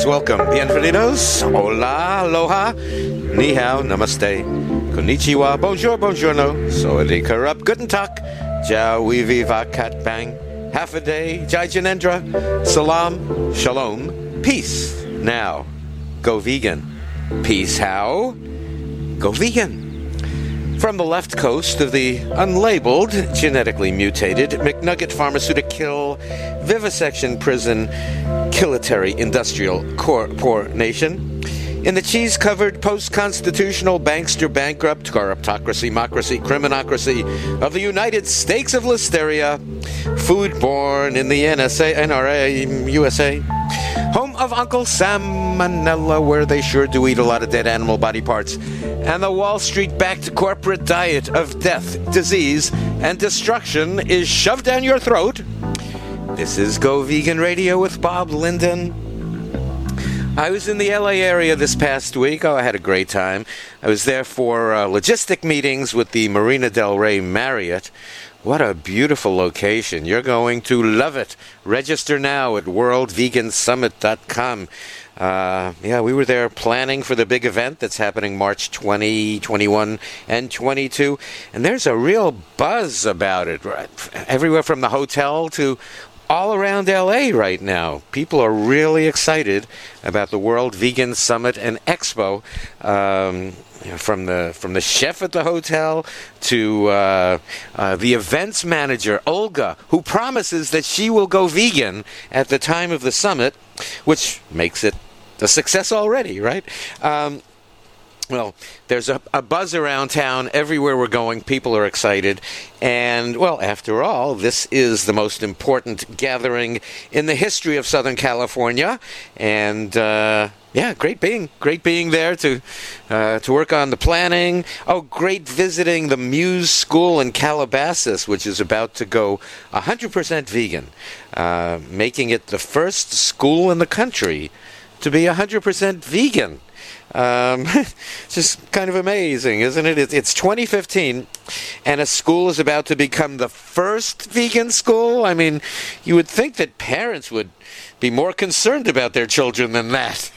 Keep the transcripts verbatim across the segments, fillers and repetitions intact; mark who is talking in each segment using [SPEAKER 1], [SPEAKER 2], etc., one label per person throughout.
[SPEAKER 1] welcome. Bienvenidos. Hola, aloha, ni hao, namaste, konnichiwa, bonjour, buongiorno, soedi corrupt, guten tag, jiao, weevi, vakat, bang, half a day, jai janendra, salam, shalom, peace. Now, go vegan. Peace how? Go vegan. From the left coast of the unlabeled, genetically mutated McNugget Pharmaceutical Vivisection Prison Kilitary Industrial Core Poor Nation, in the cheese-covered, post-constitutional, bankster, bankrupt, corruptocracy, mocracy, criminocracy of the United States of Listeria, food-born in the N S A, N R A, U S A, home of Uncle Salmonella, where they sure do eat a lot of dead animal body parts, and the Wall Street-backed corporate diet of death, disease, and destruction is shoved down your throat. This is Go Vegan Radio with Bob Linden. I was in the L A area this past week. Oh, I had a great time. I was there for uh, logistic meetings with the Marina del Rey Marriott. What a beautiful location. You're going to love it. Register now at world vegan summit dot com. Uh, yeah, we were there planning for the big event that's happening March twentieth, twenty-first, and twenty-second. And there's a real buzz about it, right? Everywhere from the hotel to all around L A right now. People are really excited about the World Vegan Summit and Expo. Um, you know, from the from the chef at the hotel to uh, uh, the events manager, Olga, who promises that she will go vegan at the time of the summit, which makes it a success already, right? Um, Well, there's a, a buzz around town. Everywhere we're going, people are excited. And, well, after all, this is the most important gathering in the history of Southern California. And, uh, yeah, great being, great being there to uh, to work on the planning. Oh, great visiting the Muse School in Calabasas, which is about to go one hundred percent vegan, uh, making it the first school in the country to be one hundred percent vegan. Um, it's just kind of amazing, isn't it? It's twenty fifteen, and a school is about to become the first vegan school. I mean, you would think that parents would be more concerned about their children than that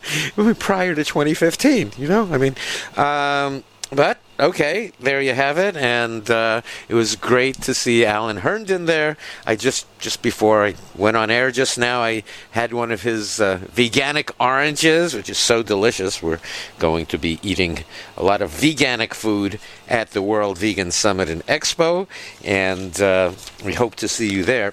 [SPEAKER 1] prior to twenty fifteen, you know? I mean, um, but, okay, there you have it, and uh, it was great to see Alan Herndon there. I just, just before I went on air just now, I had one of his uh, veganic oranges, which is so delicious. We're going to be eating a lot of veganic food at the World Vegan Summit and Expo, and uh, we hope to see you there.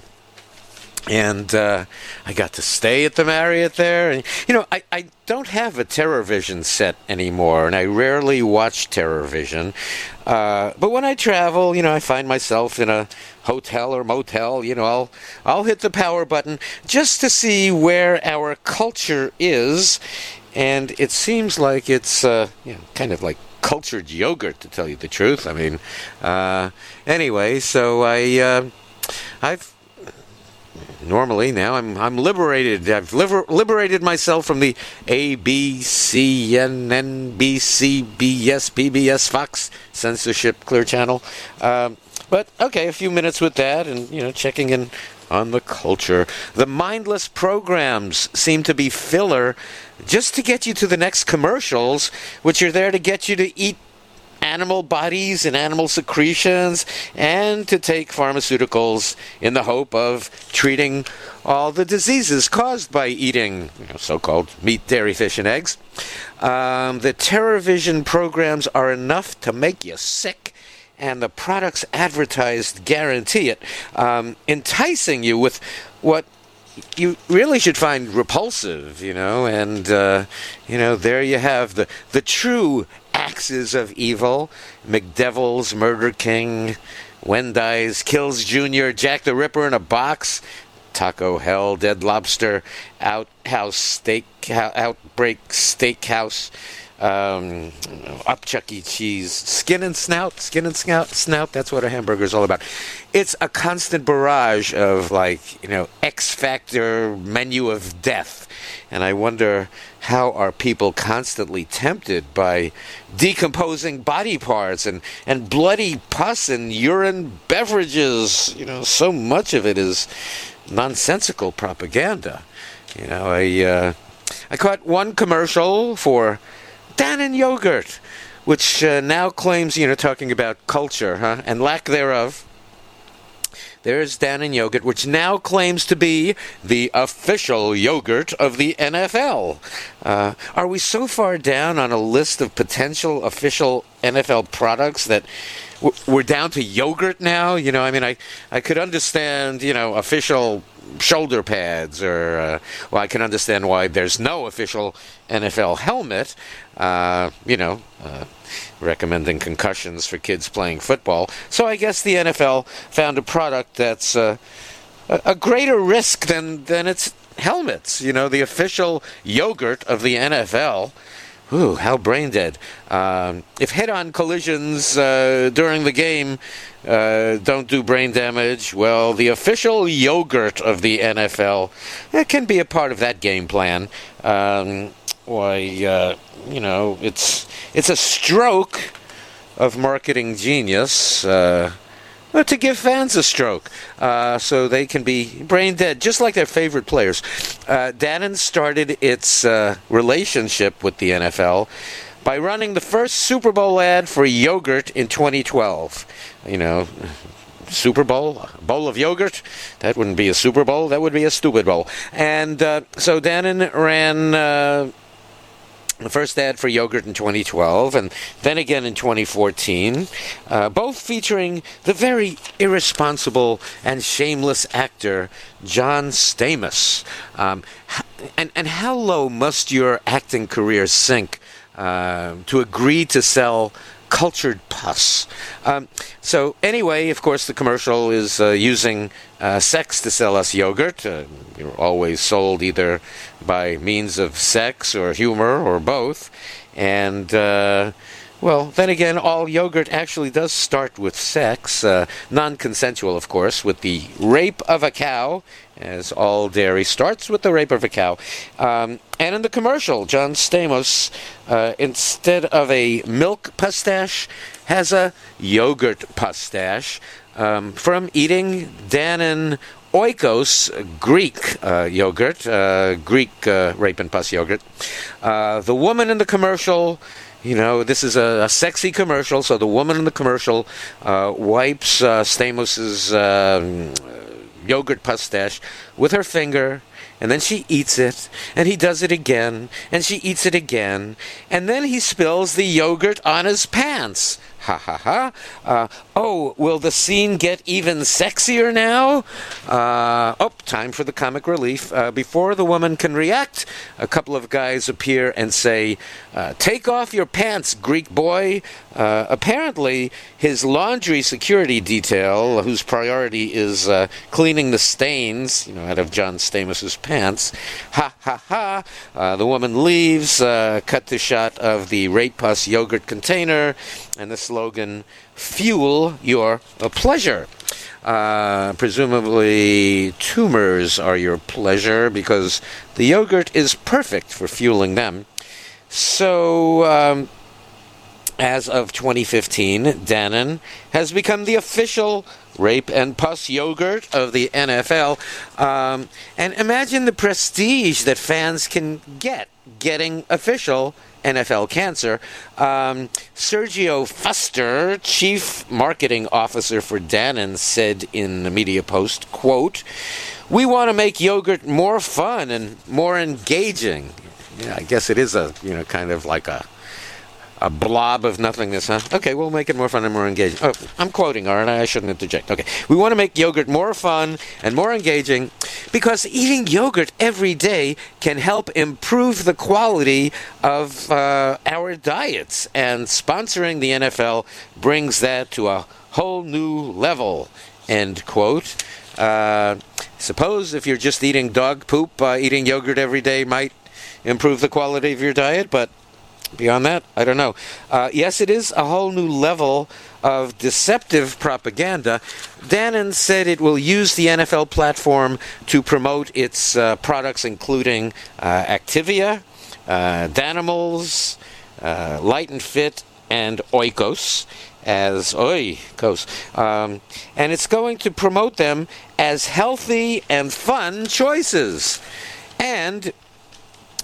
[SPEAKER 1] And uh, I got to stay at the Marriott there. And, you know, I, I don't have a TerrorVision set anymore, and I rarely watch TerrorVision. Uh, but when I travel, you know, I find myself in a hotel or motel, you know, I'll, I'll hit the power button just to see where our culture is. And it seems like it's, uh, you know, kind of like cultured yogurt, to tell you the truth. I mean, uh, anyway, so I, uh, I've, Normally now I'm I'm liberated. I've liber- liberated myself from the A, B, C, N, N, B, C, B, S, P B S, Fox censorship clear channel. Um, but okay, a few minutes with that, and you know, checking in on the culture. The mindless programs seem to be filler, just to get you to the next commercials, which are there to get you to eat animal bodies and animal secretions, and to take pharmaceuticals in the hope of treating all the diseases caused by eating, you know, so-called meat, dairy, fish, and eggs. Um, the TerrorVision programs are enough to make you sick, and the products advertised guarantee it, um, enticing you with what you really should find repulsive, you know, and, uh, you know, there you have the, the true axes of evil: McDevil's, Murder King, Wendy's, Kills Junior, Jack the Ripper in a box, Taco Hell, Dead Lobster, Outhouse Steak, Outbreak Steakhouse, um, Up Chuck E. Cheese, Skin and Snout, Skin and Snout, Snout, that's what a hamburger is all about. It's a constant barrage of, like, you know, X Factor menu of death. And I wonder, how are people constantly tempted by decomposing body parts and, and bloody pus and urine beverages? You know, so much of it is nonsensical propaganda. You know, I... Uh, I caught one commercial for Dannon yogurt, which uh, now claims, you know, talking about culture, huh, and lack thereof. There's Dannon yogurt, which now claims to be the official yogurt of the N F L. Uh, are we so far down on a list of potential official N F L products that we're down to yogurt now? You know, I mean, I, I could understand, you know, official shoulder pads, or, uh, well, I can understand why there's no official N F L helmet, uh, you know, uh, recommending concussions for kids playing football. So I guess the N F L found a product that's uh, a, a greater risk than, than its helmets. You know, the official yogurt of the N F L. Ooh, how brain dead. Um, if head-on collisions uh, during the game uh, don't do brain damage, well, the official yogurt of the N F L, it can be a part of that game plan. Um, why, uh, you know, it's it's a stroke of marketing genius uh, to give fans a stroke uh, so they can be brain dead, just like their favorite players. Uh, Dannon started its uh, relationship with the N F L by running the first Super Bowl ad for yogurt in twenty twelve. You know, Super Bowl, a bowl of yogurt, that wouldn't be a Super Bowl, that would be a stupid bowl. And uh, so Dannon ran Uh, the first ad for yogurt in twenty twelve, and then again in twenty fourteen, uh, both featuring the very irresponsible and shameless actor John Stamos. Um, and, and how low must your acting career sink uh, to agree to sell cultured pus? Um, so anyway, of course, the commercial is uh, using uh, sex to sell us yogurt. Uh, you're always sold either by means of sex or humor or both. And, uh, well, then again, all yogurt actually does start with sex, uh, non-consensual, of course, with the rape of a cow, as all dairy starts with the rape of a cow. Um, and in the commercial, John Stamos, uh, instead of a milk mustache, has a yogurt mustache um, from eating Dannon Oikos Greek uh, yogurt, uh, Greek uh, rape and pus yogurt. Uh, the woman in the commercial, you know, this is a, a sexy commercial, so the woman in the commercial uh, wipes uh, Stamos's uh, yogurt mustache with her finger, and then she eats it, and he does it again, and she eats it again, and then he spills the yogurt on his pants. Ha ha ha. Uh, oh, will the scene get even sexier now? Uh, oh, time for the comic relief. Uh, before the woman can react, a couple of guys appear and say, uh, take off your pants, Greek boy. Uh, apparently, his laundry security detail, whose priority is uh, cleaning the stains, you know, out of John Stamos's pants. Ha ha ha. Uh, the woman leaves, uh, cut to shot of the rape pus yogurt container, and the slogan, fuel your uh, pleasure. Uh, presumably tumors are your pleasure, because the yogurt is perfect for fueling them. So, um, as of twenty fifteen, Dannon has become the official rape and pus yogurt of the N F L. Um, and imagine the prestige that fans can get getting official N F L cancer. Um, Sergio Fuster, chief marketing officer for Dannon, said in the media post, quote, "We want to make yogurt more fun and more engaging." Yeah, I guess it is a, you know, kind of like a a blob of nothingness, huh? Okay, we'll make it more fun and more engaging. Oh, I'm quoting, aren't I? I shouldn't interject. Okay, we want to make yogurt more fun and more engaging because eating yogurt every day can help improve the quality of uh, our diets, and sponsoring the N F L brings that to a whole new level, end quote. Uh, suppose if you're just eating dog poop, uh, eating yogurt every day might improve the quality of your diet, but beyond that, I don't know. Uh, yes, it is a whole new level of deceptive propaganda. Dannon said it will use the N F L platform to promote its uh, products, including uh, Activia, uh, Danimals, uh, Light and Fit, and Oikos, as Oikos. Um, and it's going to promote them as healthy and fun choices. And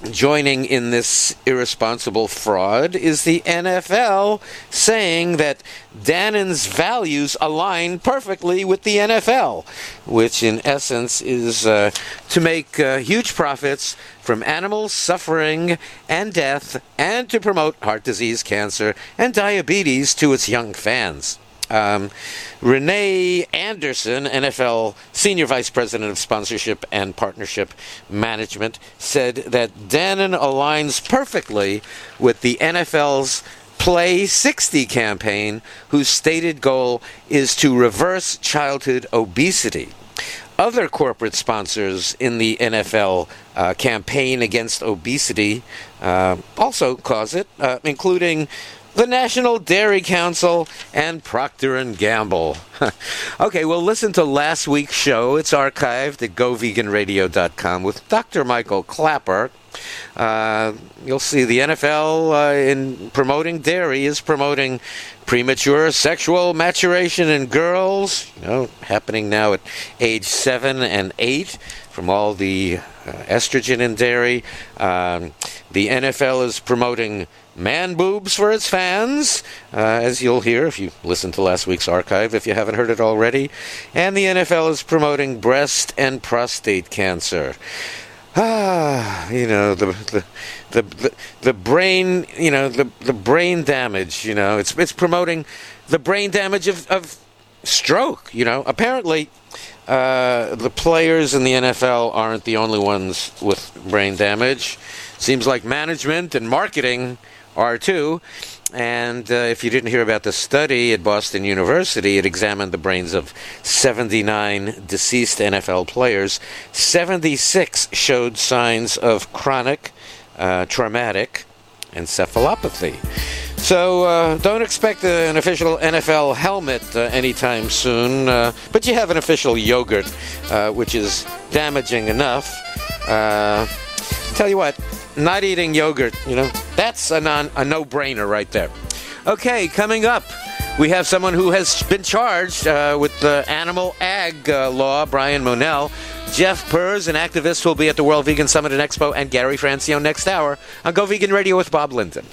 [SPEAKER 1] joining in this irresponsible fraud is the N F L, saying that Dannon's values align perfectly with the N F L, which in essence is uh, to make uh, huge profits from animals suffering and death, and to promote heart disease, cancer, and diabetes to its young fans. Um, Renee Anderson, N F L Senior Vice President of Sponsorship and Partnership Management, said that Dannon aligns perfectly with the N F L's Play sixty campaign, whose stated goal is to reverse childhood obesity. Other corporate sponsors in the N F L uh, campaign against obesity uh, also cause it, uh, including the National Dairy Council and Procter and Gamble. Okay, well, listen to last week's show. It's archived at go vegan radio dot com with Doctor Michael Clapper. Uh, you'll see the N F L, uh, in promoting dairy, is promoting premature sexual maturation in girls, you know, happening now at age seven and eight from all the uh, estrogen in dairy. Um, the N F L is promoting man boobs for its fans, uh, as you'll hear if you listen to last week's archive, if you haven't heard it already. And the N F L is promoting breast and prostate cancer. Ah, you know, the the the the, the brain, you know, the, the brain damage, you know, it's it's promoting the brain damage of, of stroke, you know. Apparently, uh, the players in the N F L aren't the only ones with brain damage. Seems like management and marketing are too. And uh, if you didn't hear about the study at Boston University, it examined the brains of seventy-nine deceased N F L players. seventy-six showed signs of chronic, uh, traumatic encephalopathy. So uh, don't expect uh, an official N F L helmet uh, anytime soon, uh, but you have an official yogurt, uh, which is damaging enough. Uh, tell you what, not eating yogurt, you know, that's a, non, a no-brainer right there. Okay, coming up, we have someone who has been charged uh, with the animal ag uh, law, Brian Monell. Jeff Purz, an activist, will be at the World Vegan Summit and Expo, and Gary Francione next hour on Go Vegan Radio with Bob Linden.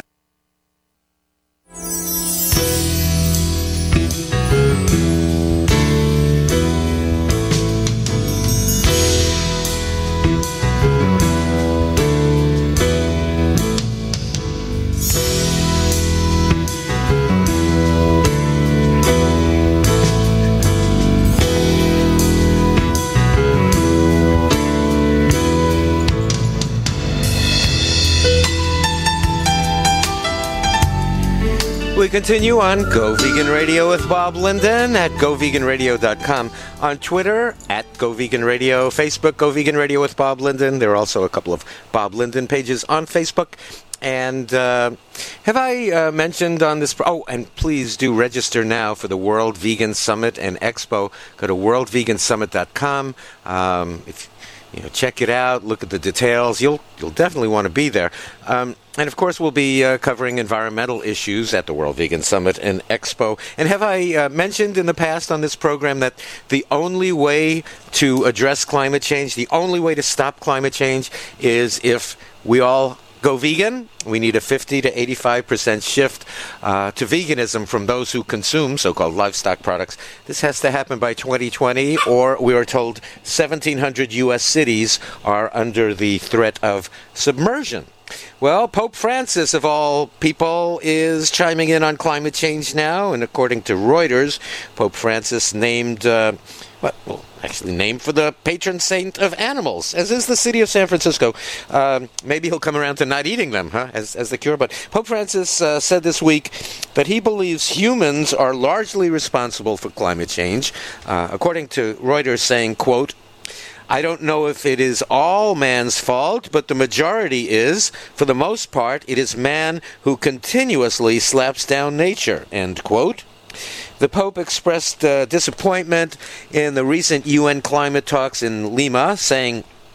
[SPEAKER 1] We continue on Go Vegan Radio with Bob Linden at go vegan radio dot com. On Twitter, at Go Vegan Radio. Facebook, Go Vegan Radio with Bob Linden. There are also a couple of Bob Linden pages on Facebook. And uh, have I uh, mentioned on this... Pro- oh, and please do register now for the World Vegan Summit and Expo. Go to world vegan summit dot com. Um, if You know, check it out, look at the details. You'll you'll definitely want to be there. Um, and, of course, we'll be uh, covering environmental issues at the World Vegan Summit and Expo. And have I uh, mentioned in the past on this program that the only way to address climate change, the only way to stop climate change is if we all go vegan? We need a fifty to eighty-five percent shift uh, to veganism from those who consume so-called livestock products. This has to happen by twenty twenty, or we are told seventeen hundred U S cities are under the threat of submersion. Well, Pope Francis, of all people, is chiming in on climate change now, and according to Reuters, Pope Francis named... Uh, Well, well, actually named for the patron saint of animals, as is the city of San Francisco. Um, maybe he'll come around to not eating them, huh, as, as the cure. But Pope Francis uh, said this week that he believes humans are largely responsible for climate change, uh, according to Reuters, saying, quote, "I don't know if it is all man's fault, but the majority is. For the most part, it is man who continuously slaps down nature," end quote. The Pope expressed uh, disappointment in the recent U N climate talks in Lima, saying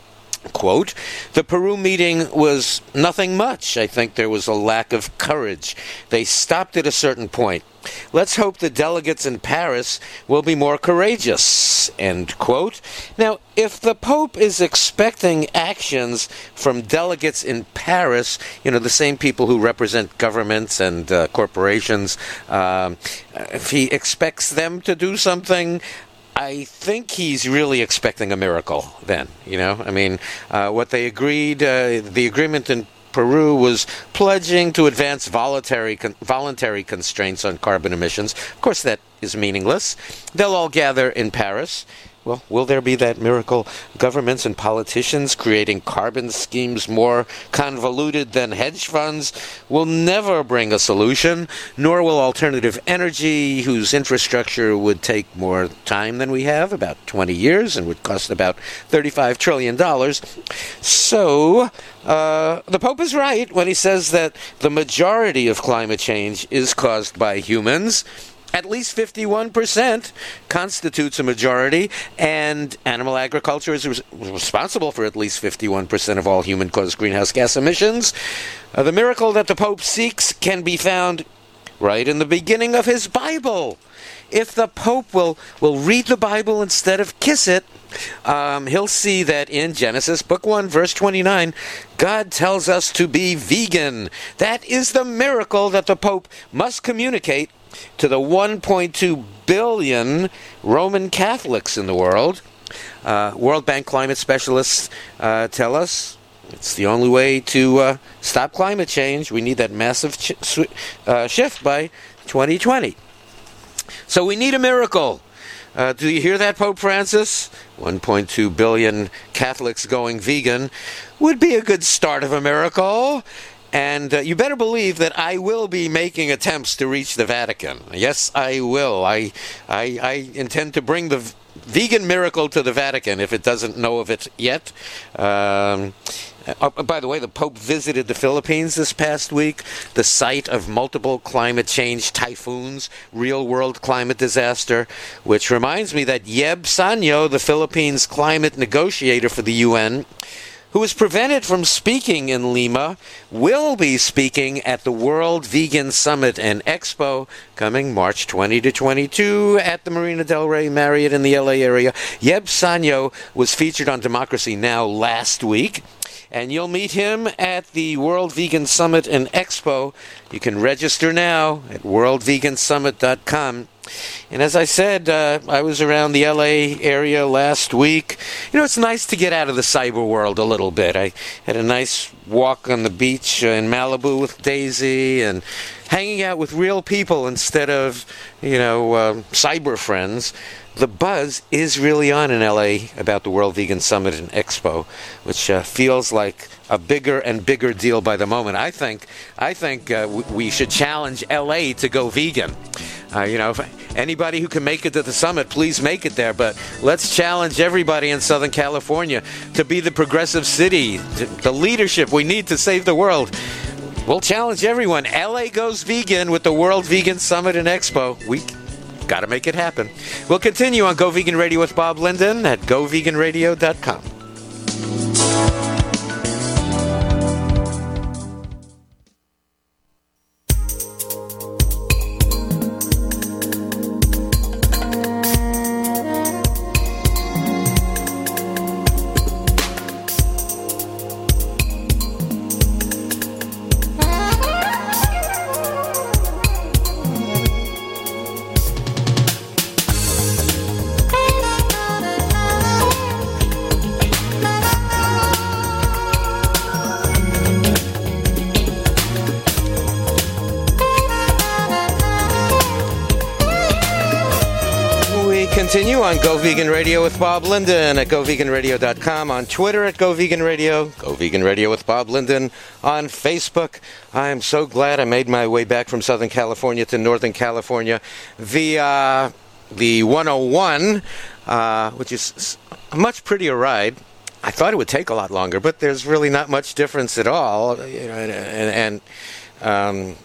[SPEAKER 1] Quote, the Peru meeting was nothing much. I think there was a lack of courage. They stopped at a certain point. Let's hope the delegates in Paris will be more courageous, end quote. Now, if the Pope is expecting actions from delegates in Paris, you know, the same people who represent governments and uh, corporations, um, if he expects them to do something, I think he's really expecting a miracle then, you know. I mean, uh, what they agreed, uh, the agreement in Peru was pledging to advance voluntary con- voluntary constraints on carbon emissions. Of course, that is meaningless. They'll all gather in Paris. Well, will there be that miracle? Governments and politicians creating carbon schemes more convoluted than hedge funds will never bring a solution, nor will alternative energy, whose infrastructure would take more time than we have, about twenty years, and would cost about thirty-five trillion dollars. So, uh, the Pope is right when he says that the majority of climate change is caused by humans. At least fifty-one percent constitutes a majority, and animal agriculture is res- responsible for at least fifty-one percent of all human-caused greenhouse gas emissions. Uh, the miracle that the Pope seeks can be found right in the beginning of his Bible. If the Pope will, will read the Bible instead of kiss it, um, he'll see that in Genesis, book one, verse twenty-nine, God tells us to be vegan. That is the miracle that the Pope must communicate to the one point two billion Roman Catholics in the world. Uh, World Bank climate specialists uh, tell us it's the only way to uh, stop climate change. We need that massive ch- sw- uh, shift by twenty twenty. So we need a miracle. Uh, do you hear that, Pope Francis? one point two billion Catholics going vegan would be a good start of a miracle. And uh, you better believe that I will be making attempts to reach the Vatican. Yes, I will. I, I, I intend to bring the v- vegan miracle to the Vatican if it doesn't know of it yet. Um, uh, by the way, the Pope visited the Philippines this past week, the site of multiple climate change typhoons, real-world climate disaster, which reminds me that Yeb Sanyo, the Philippines climate negotiator for the U N, who was prevented from speaking in Lima, will be speaking at the World Vegan Summit and Expo coming March twentieth to twenty-second at the Marina del Rey Marriott in the L A area. Yeb Sanyo was featured on Democracy Now! Last week, and you'll meet him at the World Vegan Summit and Expo. You can register now at world vegan summit dot com. And as I said, uh, I was around the L A area last week. You know, it's nice to get out of the cyber world a little bit. I had a nice walk on the beach uh, in Malibu with Daisy and hanging out with real people instead of, you know, uh, cyber friends. The buzz is really on in L A about the World Vegan Summit and Expo, which uh, feels like a bigger and bigger deal by the moment. I think I think uh, w- we should challenge L A to go vegan. Uh, you know, if anybody who can make it to the summit, please make it there. But let's challenge everybody in Southern California to be the progressive city, to, the leadership we need to save the world. We'll challenge everyone. L A goes vegan with the World Vegan Summit and Expo. We got to make it happen. We'll continue on Go Vegan Radio with Bob Linden at go vegan radio dot com. Continue on Go Vegan Radio with Bob Linden at go vegan radio dot com, on Twitter at Go Vegan Radio, Go Vegan Radio with Bob Linden on Facebook. I am so glad I made my way back from Southern California to Northern California via the one oh one, uh, which is a much prettier ride. I thought it would take a lot longer, but there's really not much difference at all. You know, and, and um,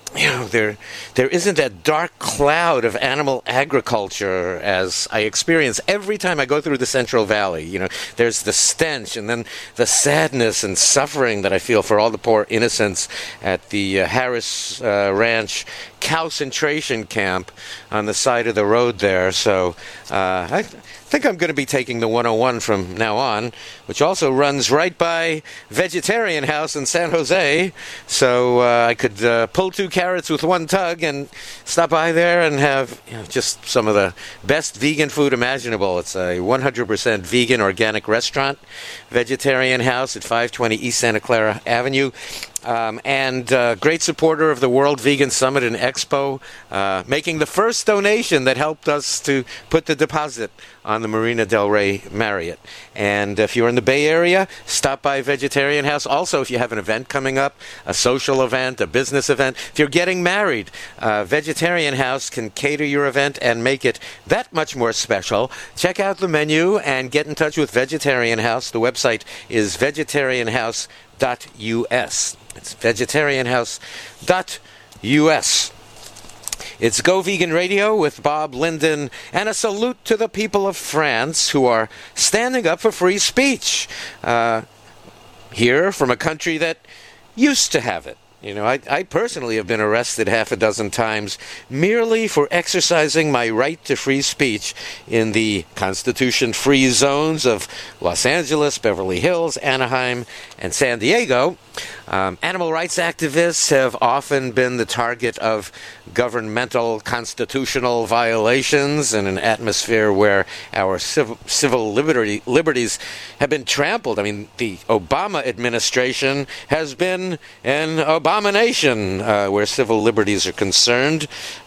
[SPEAKER 1] you know, there there isn't that dark cloud of animal agriculture as I experience every time I go through the Central Valley. You know, there's the stench and then the sadness and suffering that I feel for all the poor innocents at the uh, Harris uh, Ranch concentration camp on the side of the road there. So uh, I think I'm going to be taking the one oh one from now on, which also runs right by Vegetarian House in San Jose. So uh, I could uh, pull two carrots with one tug and stop by there and have, you know, just some of the best vegan food imaginable. It's a one hundred percent vegan organic restaurant, Vegetarian House at five twenty East Santa Clara Avenue. Um, and uh, great supporter of the World Vegan Summit and Expo, uh, making the first donation that helped us to put the deposit on the Marina Del Rey Marriott. And if you're in the Bay Area, stop by Vegetarian House. Also, if you have an event coming up, a social event, a business event, if you're getting married, uh, Vegetarian House can cater your event and make it that much more special. Check out the menu and get in touch with Vegetarian House. The website is vegetarian house dot U S. It's vegetarian house dot U S. It's Go Vegan Radio with Bob Linden, and a salute to the people of France who are standing up for free speech. Uh, here from a country that used to have it. You know, I, I personally have been arrested half a dozen times merely for exercising my right to free speech in the Constitution-free zones of Los Angeles, Beverly Hills, Anaheim, and San Diego. Um, animal rights activists have often been the target of governmental constitutional violations in an atmosphere where our civil, civil liberty, liberties have been trampled. I mean, the Obama administration has been an abomination uh, where civil liberties are concerned.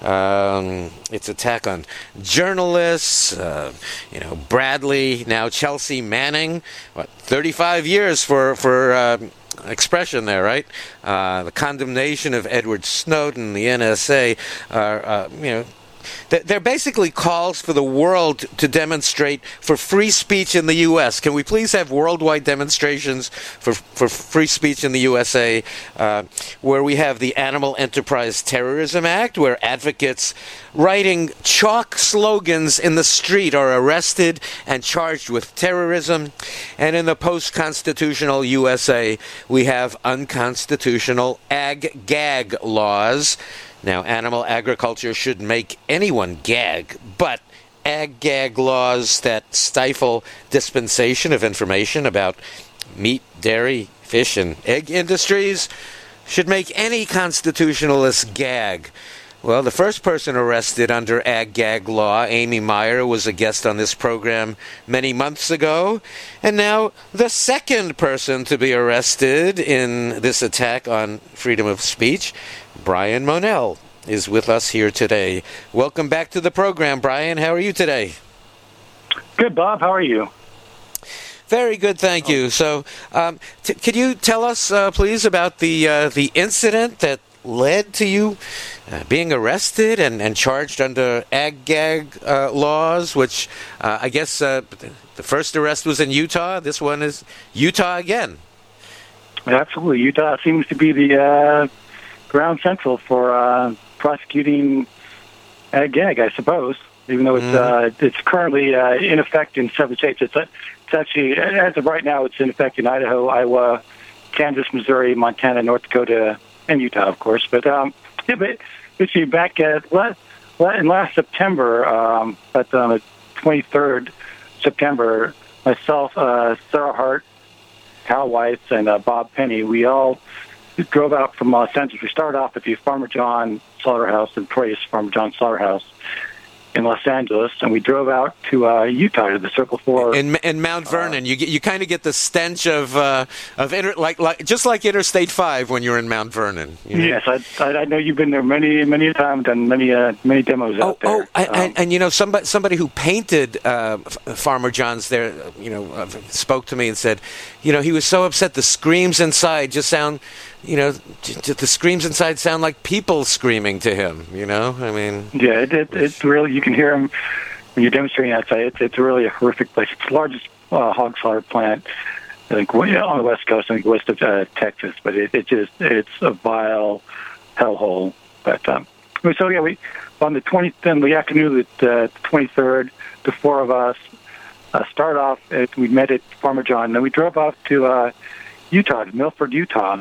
[SPEAKER 1] Um, its attack on journalists, uh, you know, Bradley, now Chelsea Manning, what, thirty-five years for, for uh, expression there, right? Uh, the condemnation of Edward Snowden, the N S A, are, uh, you know, they're basically calls for the world to demonstrate for free speech in the U S. Can we please have worldwide demonstrations for for free speech in the U S A, uh, where we have the Animal Enterprise Terrorism Act, where advocates writing chalk slogans in the street are arrested and charged with terrorism, and in the post-constitutional U S A, we have unconstitutional ag-gag laws. Now, animal agriculture should make anyone gag, but ag-gag laws that stifle dispensation of information about meat, dairy, fish, and egg industries should make any constitutionalist gag. Well, the first person arrested under ag-gag law, Amy Meyer, was a guest on this program many months ago. And now the second person to be arrested in this attack on freedom of speech, Brian Monell, is with us here today. Welcome back to the program, Brian. How are you today?
[SPEAKER 2] Good, Bob. How are you?
[SPEAKER 1] Very good, thank you. So, um, t- could you tell us, uh, please, about the uh, the incident that led to you uh, being arrested and, and charged under ag-gag uh, laws, which uh, I guess uh, the first arrest was in Utah. This one is Utah again.
[SPEAKER 2] Absolutely. Utah seems to be the uh, ground central for uh, prosecuting ag-gag, I suppose, even though it's mm. uh, it's currently uh, in effect in seven states. It's, uh, it's actually, as of right now, it's in effect in Idaho, Iowa, Kansas, Missouri, Montana, North Dakota, and Utah, of course. But um, yeah, but let's see, back at last, in last September, um, at um, the twenty-third September, myself, uh, Sarah Hart, Hal Weiss, and uh, Bob Penny, we all drove out from Los Angeles. We started off at the Farmer John Slaughterhouse in Price, Farmer John Slaughterhouse in Los Angeles, and we drove out to uh, Utah to the Circle Four
[SPEAKER 1] in, in Mount Vernon. Uh, you get, you kind of get the stench of uh, of inter, like like just like Interstate Five when you're in Mount Vernon. You know?
[SPEAKER 2] Yes, I, I know you've been there many many times, done many uh, many demos
[SPEAKER 1] oh,
[SPEAKER 2] out there.
[SPEAKER 1] Oh, I, um, and, and you know somebody somebody who painted uh, Farmer John's there, you know, uh, spoke to me and said, you know, he was so upset. The screams inside just sound. You know, the screams inside sound like people screaming to him, you know? I mean...
[SPEAKER 2] Yeah, it, it, it's really... You can hear them when you're demonstrating outside. It's, it's really a horrific place. It's the largest uh, hog slaughter plant, I think, on the West Coast, I think west of uh, Texas. But it, it just... It's a vile hellhole. But um, so yeah, we on the twentieth, in the afternoon of the twenty-third, the four of us uh, started off. At, we met at Farmer John. Then we drove off to uh, Utah, to Milford, Utah,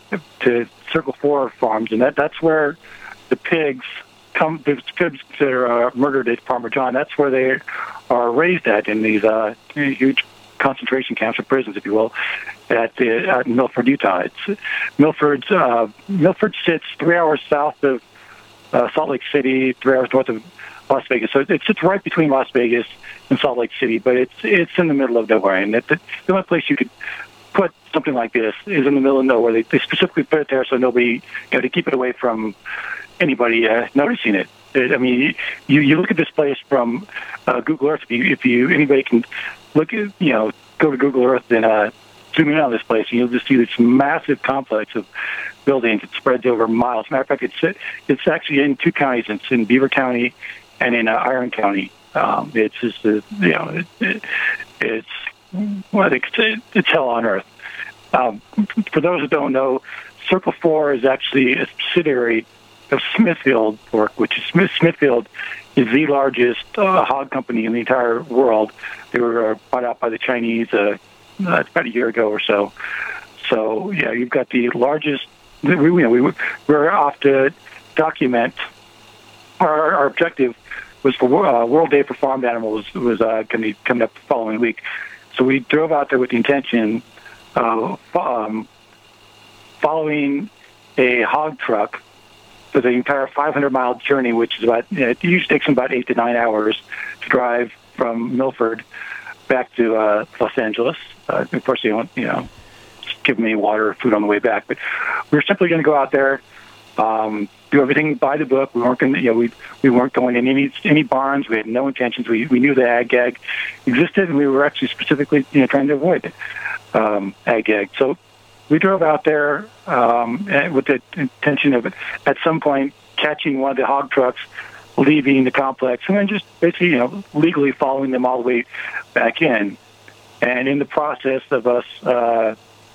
[SPEAKER 2] to Circle Four Farms, and that that's where the pigs come. The pigs that are uh, murdered at Farmer John. That's where they are raised at, in these uh, huge concentration camps or prisons, if you will, at, the, at Milford, Utah. It's Milford's uh, Milford sits three hours south of uh, Salt Lake City, three hours north of Las Vegas. So it sits right between Las Vegas and Salt Lake City, but it's it's in the middle of nowhere. And it, the, the only place you could put something like this is in the middle of nowhere. They, they specifically put it there so nobody, you know, to keep it away from anybody uh, noticing it. I mean, you you look at this place from uh, Google Earth. If you, if you anybody can look at, you know, go to Google Earth and uh, zoom in on this place, and you'll just see this massive complex of buildings. It spreads over miles. As a matter of fact, it's it's actually in two counties. It's in Beaver County and in uh, Iron County. Um, it's just uh, you know it, it, it's well, I think it's, it's hell on earth. Um, for those who don't know, Circle Four is actually a subsidiary of Smithfield Pork, which is Smith, Smithfield is the largest uh, hog company in the entire world. They were uh, bought out by the Chinese uh, uh, about a year ago or so. So yeah, you've got the largest. We, you know, we we're off to document. Our, our objective was for uh, World Day for Farmed Animals was uh, going to be coming up the following week. So we drove out there with the intention of um, following a hog truck for the entire five hundred mile journey, which is about, you know, it usually takes them about eight to nine hours to drive from Milford back to uh, Los Angeles. Uh, of course, they don't, you know, give me water or food on the way back. But we were simply going to go out there, um, do everything by the book. We weren't going, you know, we we weren't going in any any barns. We had no intentions. We we knew the ag gag existed, and we were actually specifically, you know, trying to avoid um, ag gag. So we drove out there um, with the intention of, at some point, catching one of the hog trucks leaving the complex, and then just basically, you know, legally following them all the way back in. And in the process of us uh,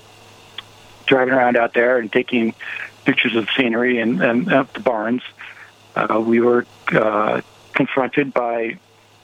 [SPEAKER 2] driving around out there and taking pictures of the scenery and, and of the barns, uh, we were uh, confronted by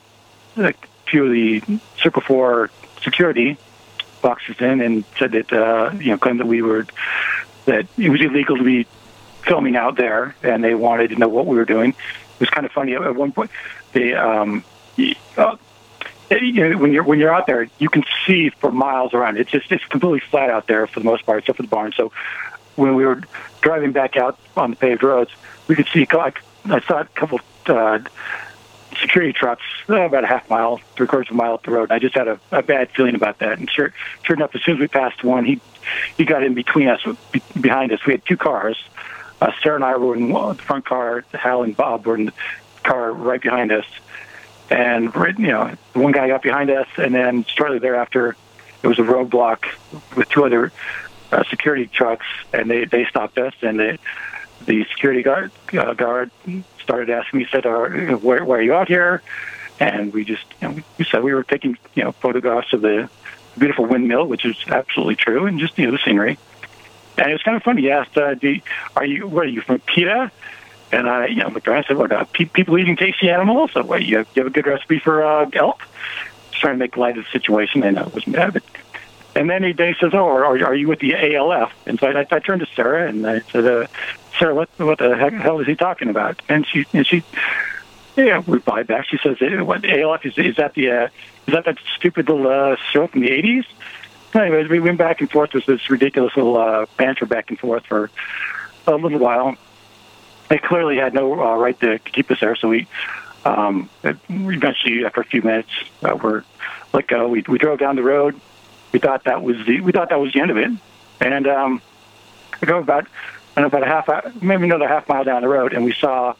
[SPEAKER 2] a few of the Circle Four security boxes in and said that, uh, you know, claimed that we were, that it was illegal to be filming out there, and they wanted to know what we were doing. It was kind of funny. At one point, they, um, uh, you know, when you're when you're out there, you can see for miles around. It's just it's completely flat out there for the most part, except for the barn. So when we were driving back out on the paved roads, we could see, like, I saw a couple uh, security trucks uh, about a half mile, three quarters of a mile up the road. And I just had a, a bad feeling about that. And sure, sure enough, as soon as we passed one, he he got in between us, be, behind us. We had two cars. Uh, Sarah and I were in the front car. Hal and Bob were in the car right behind us. And, you know, one guy got behind us, and then shortly thereafter, there was a roadblock with two other uh, security trucks, and they, they stopped us, and they, the security guard uh, guard started asking me, said, uh, where, where are you out here? And we just, you know, we said we were taking, you know, photographs of the beautiful windmill, which is absolutely true, and just, you know, the scenery. And it was kind of funny. He asked, uh, do you, are you, what are you, from PETA? And I, you know, looked around and said, what, uh, pe- people eating tasty animals? So, what, you have, you have a good recipe for uh, elk? Just trying to make light of the situation, and I was mad. But, and then he, he says, oh, are, are you with the A L F? And so I, I turned to Sarah, and I said, uh, Sarah, what, what the heck, hell is he talking about? And she, and she, yeah, replied back. She says, what, A L F, is, is that the, uh, is that that stupid little uh, show from the eighties? Anyways, we went back and forth with this ridiculous little uh, banter back and forth for a little while. They clearly had no uh, right to keep us there, so we um, eventually, after a few minutes, uh, were let go. We we drove down the road. We thought that was the we thought that was the end of it, and um, we drove about and about a half maybe another half mile down the road, and we saw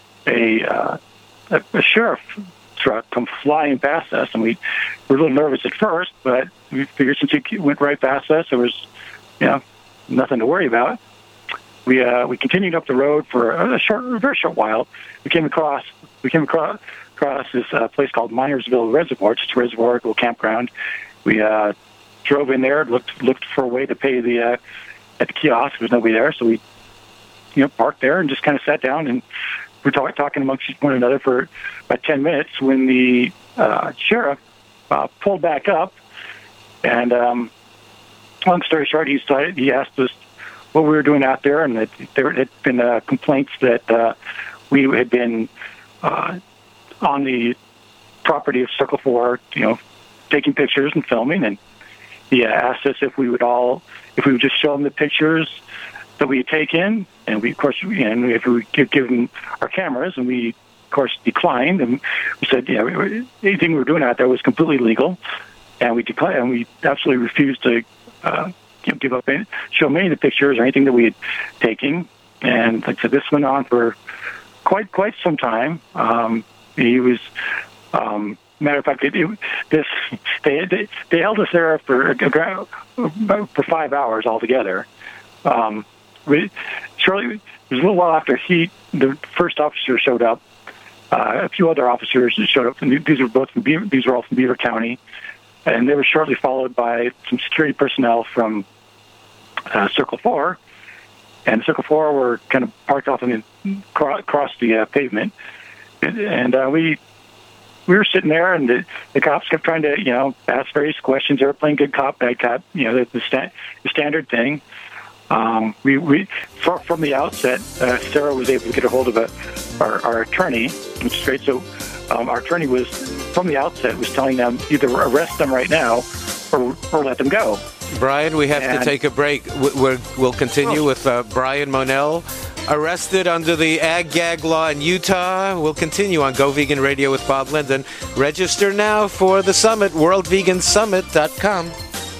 [SPEAKER 2] a uh, a, a sheriff truck come flying past us, and we were a little nervous at first, but we figured since he went right past us, there was, you know, nothing to worry about. We uh, we continued up the road for a short, a very short while. We came across we came across, across this uh, place called Minersville Reservoir. It's a reservoir, a little campground. We uh, drove in there, looked looked for a way to pay the uh, at the kiosk. There was nobody there, so we you know, parked there and just kind of sat down, and we're talk, talking amongst one another for about ten minutes when the uh, sheriff uh, pulled back up. And um, long story short, he started, he asked us what we were doing out there, and that there had been uh, complaints that uh, we had been uh, on the property of Circle Four, you know, taking pictures and filming. And he asked us if we would all, if we would just show him the pictures that we had taken, and we, of course, and if we would give him our cameras, and we, of course, declined, and we said, yeah, we, anything we were doing out there was completely legal, and we declined, and we absolutely refused to uh, give up, any, show him any of the pictures or anything that we had taken. And like I said, this went on for quite quite some time. Um, he was. Um, Matter of fact, it, it, this they, they they held us there for for five hours altogether. Um, we, shortly, it was a little while after he, the first officer showed up. Uh, a few other officers showed up. And these were both from Beaver, these were all from Beaver County, and they were shortly followed by some security personnel from uh, Circle Four. And Circle Four were kind of parked off in the, across the uh, pavement, and, and uh, we. We were sitting there, and the, the cops kept trying to, you know, ask various questions. They were playing good cop, bad cop, you know, the, the, sta- the standard thing. Um, we, we for, from the outset, uh, Sarah was able to get a hold of a, our, our attorney, which is great. So um, our attorney was, from the outset, was telling them either arrest them right now or, or let them go.
[SPEAKER 1] Brian, we have and, to take a break. We're, we'll continue oh. with uh, Brian Monell, arrested under the ag-gag law in Utah. We'll continue on Go Vegan Radio with Bob Linden. Register now for the summit, world vegan summit dot com.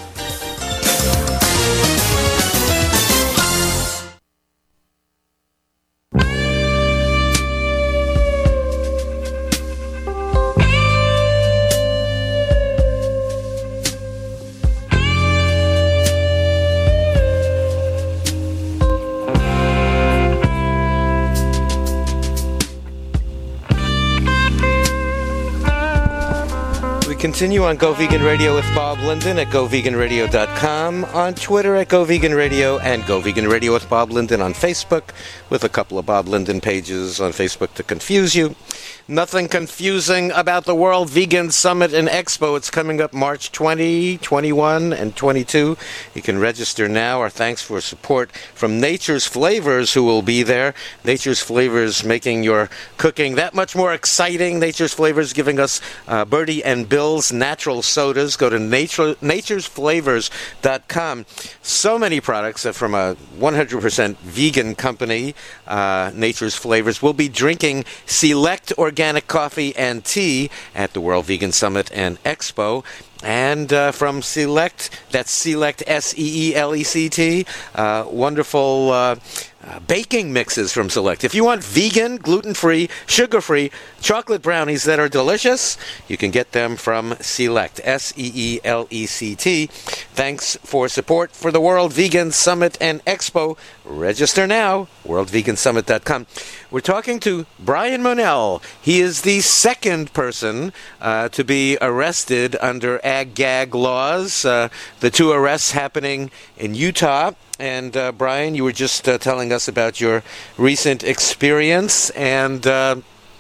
[SPEAKER 1] Continue on Go Vegan Radio with Bob Linden at go vegan radio dot com, on Twitter at Go Vegan Radio, and Go Vegan Radio with Bob Linden on Facebook, with a couple of Bob Linden pages on Facebook to confuse you. Nothing confusing about the World Vegan Summit and Expo. It's coming up March twentieth, twenty-first, and twenty-second. You can register now. Our thanks for support from Nature's Flavors, who will be there. Nature's Flavors making your cooking that much more exciting. Nature's Flavors giving us uh, Birdie and Bill's natural sodas. Go to nature, natures flavors dot com. So many products from a one hundred percent vegan company, uh, Nature's Flavors. We'll be drinking select organic Organic coffee and tea at the World Vegan Summit and Expo. And uh, from Select, that's Select, S E E L E C T, uh, wonderful uh, uh, baking mixes from Select. If you want vegan, gluten-free, sugar-free chocolate brownies that are delicious, you can get them from Select, S E E L E C T. Thanks for support for the World Vegan Summit and Expo. Register now, world vegan summit dot com. We're talking to Brian Monell. He is the second person uh, to be arrested under ag-gag laws. Uh, the two arrests happening in Utah. And uh, Brian, you were just uh, telling us about your recent experience, and uh,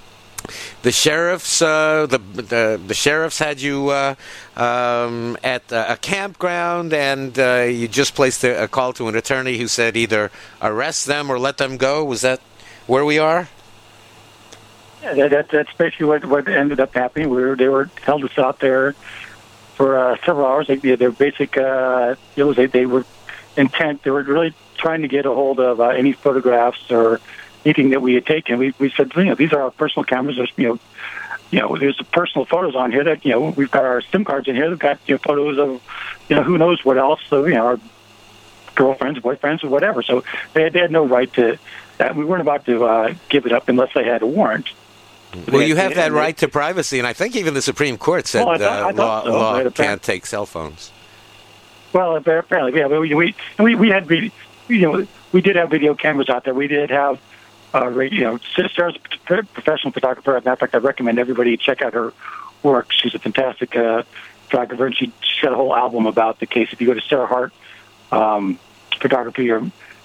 [SPEAKER 1] the sheriffs, uh, the, the the sheriffs had you uh, um, at a campground, and uh, you just placed a, a call to an attorney who said either arrest them or let them go. Was that where we are?
[SPEAKER 2] Yeah, that, that's basically what, what ended up happening. We were, they were held us out there for uh, several hours. They, their basic, uh, it was they, they were intent. They were really trying to get a hold of uh, any photographs or anything that we had taken. We we said, you know, these are our personal cameras. There's, you know, you know, there's personal photos on here that, you know, we've got our SIM cards in here. We've got, you know, photos of, you know, who knows what else. So, you know, our girlfriends, boyfriends, or whatever. So they had, they had no right to that. We weren't about to uh, give it up unless they had a warrant.
[SPEAKER 1] Well, you have that right to privacy, and I think even the Supreme Court said well, I thought, I thought uh, law, so. law can't take cell phones.
[SPEAKER 2] Well, apparently, yeah. We we we, we had you know we did have video cameras out there. We did have uh, you know Sarah's a professional photographer. As a matter of fact, I recommend everybody check out her work. She's a fantastic uh, photographer, and she she's got a whole album about the case. If you go to Sarah Hart um, Photography or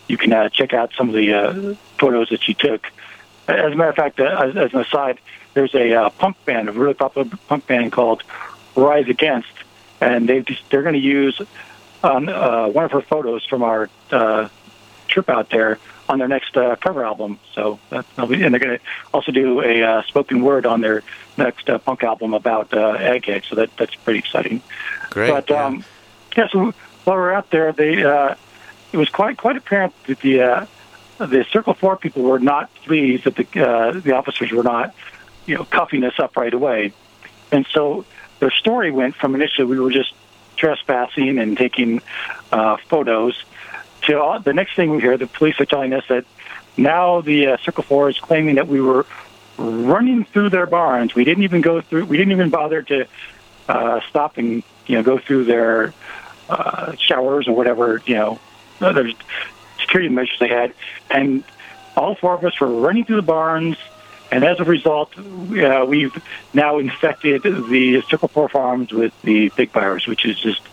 [SPEAKER 2] you can uh, check out some of the uh, photos that she took. As a matter of fact, uh, as, as an aside, there's a uh, punk band, a really popular punk band called Rise Against, and they they're going to use um, uh, one of her photos from our uh, trip out there on their next uh, cover album. So, that, be, and they're going to also do a uh, spoken word on their next uh, punk album about uh, Ag Gag. So that that's pretty exciting.
[SPEAKER 1] Great.
[SPEAKER 2] But
[SPEAKER 1] yeah.
[SPEAKER 2] um, yeah, so while we were out there, they uh, it was quite quite apparent that the uh, the Circle Four people were not pleased that the uh, the officers were not, you know, cuffing us up right away, and so their story went from initially we were just trespassing and taking uh, photos to all, the next thing we hear, the police are telling us that now the uh, Circle Four is claiming that we were running through their barns. We didn't even go through. We didn't even bother to uh, stop and you know go through their uh, showers or whatever you know other security measures they had, and all four of us were running through the barns. And as a result, uh, we've now infected the Circle Four farms with the pig virus, which is just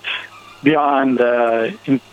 [SPEAKER 2] beyond uh,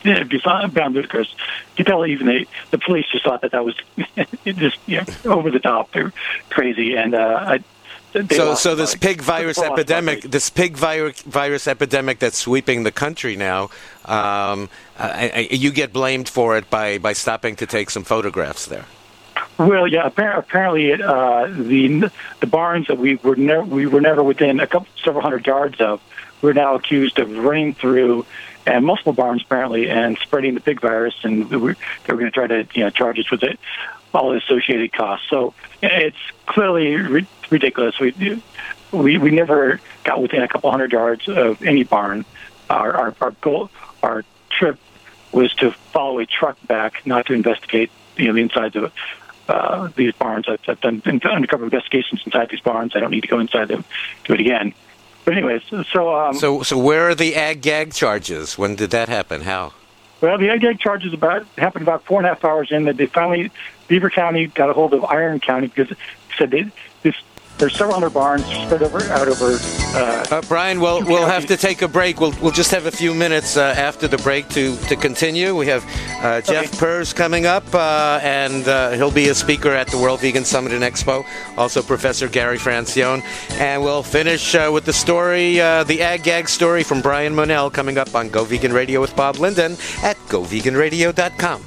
[SPEAKER 2] beyond ludicrous. You tell even the, the police just thought that that was just you know, over the top, they're crazy, and uh, I.
[SPEAKER 1] So, so this pig virus epidemic, this pig virus virus epidemic that's sweeping the country now, um, I, I, you get blamed for it by, by stopping to take some photographs there.
[SPEAKER 2] Well, yeah. Apparently, uh, the the barns that we were never we were never within a couple several hundred yards of, we're now accused of running through, and multiple barns apparently, and spreading the pig virus, and we were, they were going to try to you know charge us with it, all the associated costs. So it's clearly ri- ridiculous. We we we never got within a couple hundred yards of any barn. Our our, our goal, our trip was to follow a truck back, not to investigate you know the insides of it. Uh, these barns. I've, I've done undercover investigations inside these barns. I don't need to go inside them, do it again. But anyways, so... Um,
[SPEAKER 1] so so where are the Ag Gag charges? When did that happen? How?
[SPEAKER 2] Well, the Ag Gag charges about happened about four and a half hours in that they finally, Beaver County got a hold of Iron County because it said they, this, there's several hundred barns spread over, out over... Uh,
[SPEAKER 1] uh, Brian, we'll, we'll have to take a break. We'll we'll just have a few minutes uh, after the break to, to continue. We have uh, Jeff okay. Purz coming up, uh, and uh, he'll be a speaker at the World Vegan Summit and Expo. Also, Professor Gary Francione. And we'll finish uh, with the story, uh, the Ag Gag story from Brian Monell coming up on Go Vegan Radio with Bob Linden at go vegan radio dot com.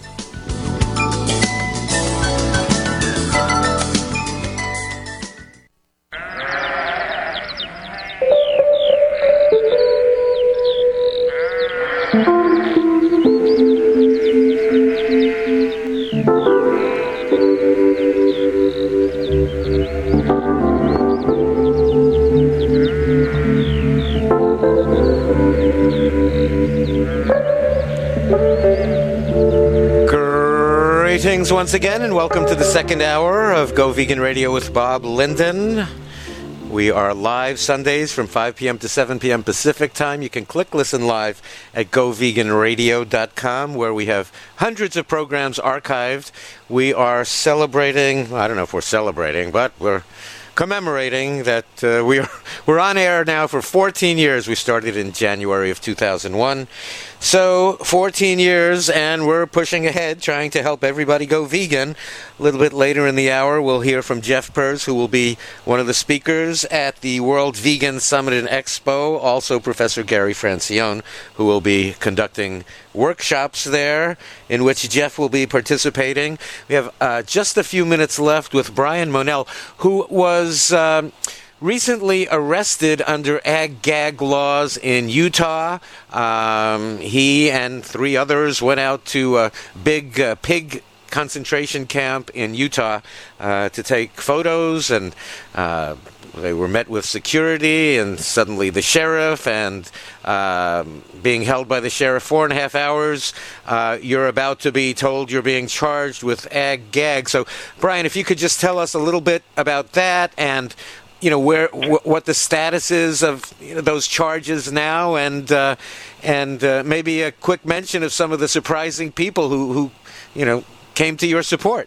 [SPEAKER 1] Greetings once again, and welcome to the second hour of Go Vegan Radio with Bob Linden. We are live Sundays from five p.m. to seven p.m. Pacific time. You can click listen live at go vegan radio dot com, where we have hundreds of programs archived. We are celebrating, I don't know if we're celebrating, but we're commemorating that uh, we are, we're on air now for fourteen years. We started in January of two thousand one. So, fourteen years, and we're pushing ahead, trying to help everybody go vegan. A little bit later in the hour, we'll hear from Jeff Purz, who will be one of the speakers at the World Vegan Summit and Expo. Also, Professor Gary Francione, who will be conducting workshops there, in which Jeff will be participating. We have uh, just a few minutes left with Brian Monell, who was... Um, recently arrested under Ag Gag laws in Utah. Um, he and three others went out to a big uh, pig concentration camp in Utah uh, to take photos, and uh, they were met with security, and suddenly the sheriff, and uh, being held by the sheriff four and a half hours. Uh, you're about to be told you're being charged with Ag Gag. So, Brian, if you could just tell us a little bit about that, and you know where wh- what the status is of you know, those charges now, and uh, and uh, maybe a quick mention of some of the surprising people who, who you know came to your support.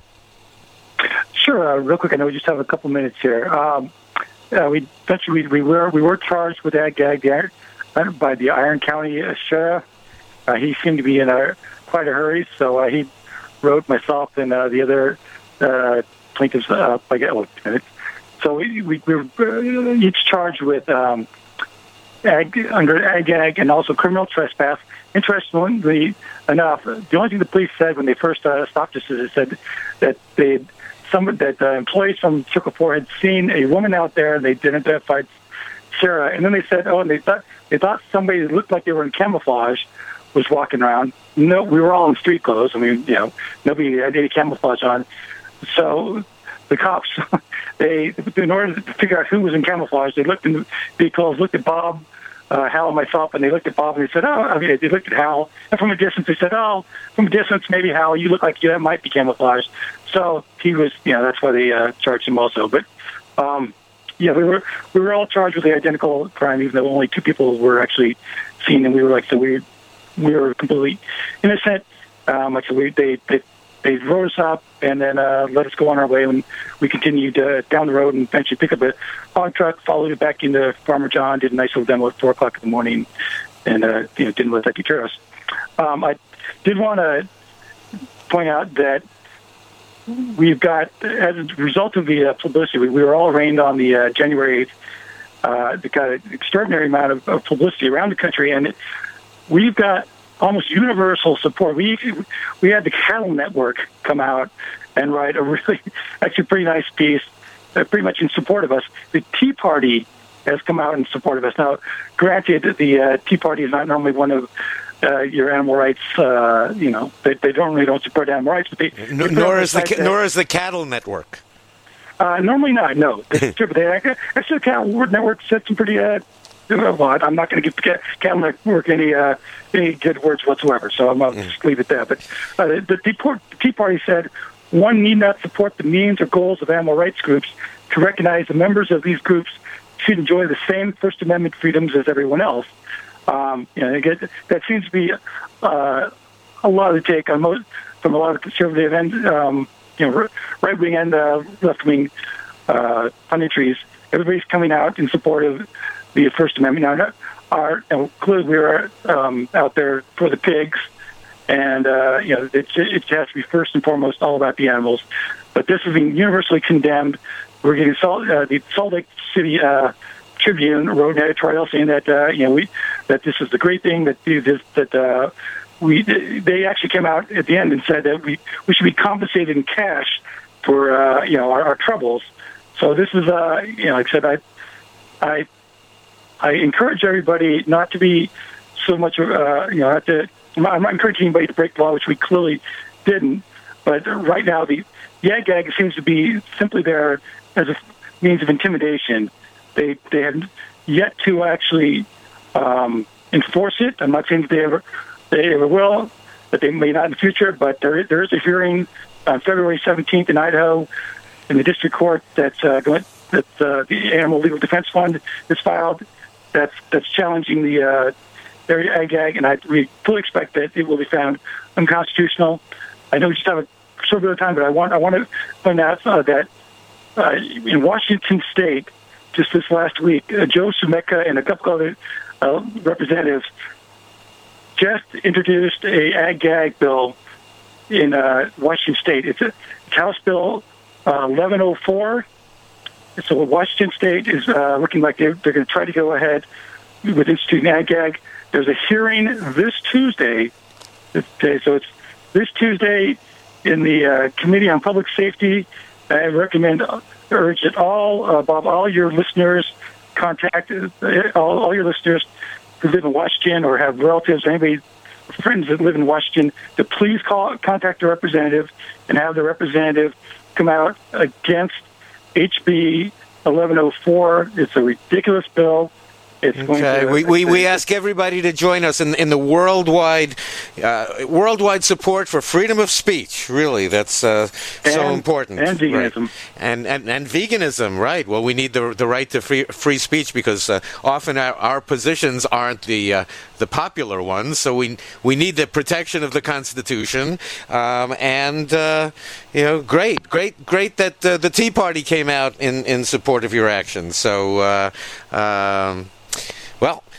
[SPEAKER 2] Sure, uh, real quick. I know we just have a couple minutes here. Um, uh, we eventually we, we were we were charged with Ag Gag by the Iron County uh, sheriff. Uh, he seemed to be in a quite a hurry, so uh, he wrote, myself and uh, the other uh, plaintiffs. Uh, I guess, so we, we, we were each charged with um, ag, under ag ag and also criminal trespass. Interestingly enough, the only thing the police said when they first uh, stopped us is they said that they some that uh, employees from Circle Four had seen a woman out there. They identified Sarah, and then they said, "Oh, and they thought they thought somebody that looked like they were in camouflage was walking around." No, we were all in street clothes. I mean, you know, nobody had any camouflage on. So the cops, they in order to figure out who was in camouflage, they looked in the vehicles, looked at Bob, uh, Hal, and myself, and they looked at Bob and they said, "Oh," I mean, they looked at Hal, and from a distance they said, "Oh, from a distance, maybe Hal, you look like you might be camouflaged." So he was, you know, that's why they uh, charged him also. But um, yeah, we were we were all charged with the identical crime, even though only two people were actually seen, and we were like, so we we were completely innocent. Um, like so, we they they they wrote us up and then uh, let us go on our way, and we continued uh, down the road and eventually picked up a hog truck, followed it back into Farmer John, did a nice little demo at four o'clock in the morning, and uh, you know didn't let that deter us. Um, I did want to point out that we've got, as a result of the uh, publicity, we, we were all arraigned on the uh, January eighth. Uh, they got an extraordinary amount of, of publicity around the country, and it, we've got almost universal support. We we had the Cattle Network come out and write a really, actually pretty nice piece, uh, pretty much in support of us. The Tea Party has come out in support of us. Now, granted, the uh, Tea Party is not normally one of uh, your animal rights. Uh, you know, they, they don't really don't support animal rights, but they,
[SPEAKER 1] no,
[SPEAKER 2] they
[SPEAKER 1] nor is the
[SPEAKER 2] that,
[SPEAKER 1] nor is the Cattle Network.
[SPEAKER 2] Uh, normally not. No, they, they actually the Cattle Network said some pretty. Uh, Well, I'm not going to give the Cattle Network any uh, any good words whatsoever, so I'm going to just leave it there. But uh, the, the Tea Party said one need not support the means or goals of animal rights groups to recognize the members of these groups should enjoy the same First Amendment freedoms as everyone else. Um, you know, get, that seems to be uh, a lot of the take on most, from a lot of conservative and um, you know right wing and uh, left wing uh, punditries. Everybody's coming out in support of the First Amendment. Now, our, you know, clearly we were um, out there for the pigs, and uh, you know it, it has to be first and foremost all about the animals. But this is being universally condemned. We're getting Salt, uh, the Salt Lake City uh, Tribune wrote an editorial saying that uh, you know we that this is the great thing that this, that uh, we they actually came out at the end and said that we we should be compensated in cash for uh, you know our, our troubles. So this is uh, you know like I said I I. I encourage everybody not to be so much, uh, you know, not to, I'm not encouraging anybody to break the law, which we clearly didn't. But right now, the, the ag gag seems to be simply there as a means of intimidation. They they have yet to actually um, enforce it. I'm not saying that they ever they ever will, that they may not in the future. But there there is a hearing on February seventeenth in Idaho in the district court that's uh, going that uh, the Animal Legal Defense Fund has filed. That's that's challenging the uh, area ag gag, and I we fully expect that it will be found unconstitutional. I know we just have a short bit of time, but I want I want to point out uh, that uh, in Washington State, just this last week, uh, Joe Sumeka and a couple other uh, representatives just introduced a ag gag bill in uh, Washington State. It's, a, it's House Bill uh, eleven oh four. So Washington State is uh, looking like they're, they're going to try to go ahead with instituting ag gag. There's a hearing this Tuesday. Okay, so it's this Tuesday in the uh, Committee on Public Safety. I recommend, uh, urge that all, uh, Bob, all your listeners contact uh, all, all your listeners who live in Washington or have relatives, anybody, friends that live in Washington, to please call, contact the representative and have the representative come out against H B eleven oh four. It's a ridiculous bill. It's
[SPEAKER 1] okay.
[SPEAKER 2] going to,
[SPEAKER 1] we, we we ask everybody to join us in in the worldwide uh, worldwide support for freedom of speech. Really, that's uh, so
[SPEAKER 2] and,
[SPEAKER 1] important.
[SPEAKER 2] And veganism.
[SPEAKER 1] Right. And, and and veganism, right? Well, we need the the right to free free speech because uh, often our, our positions aren't the uh, the popular ones. So we we need the protection of the Constitution. Um, and uh, you know, great, great, great that uh, the Tea Party came out in in support of your actions. So. Uh, um, Well,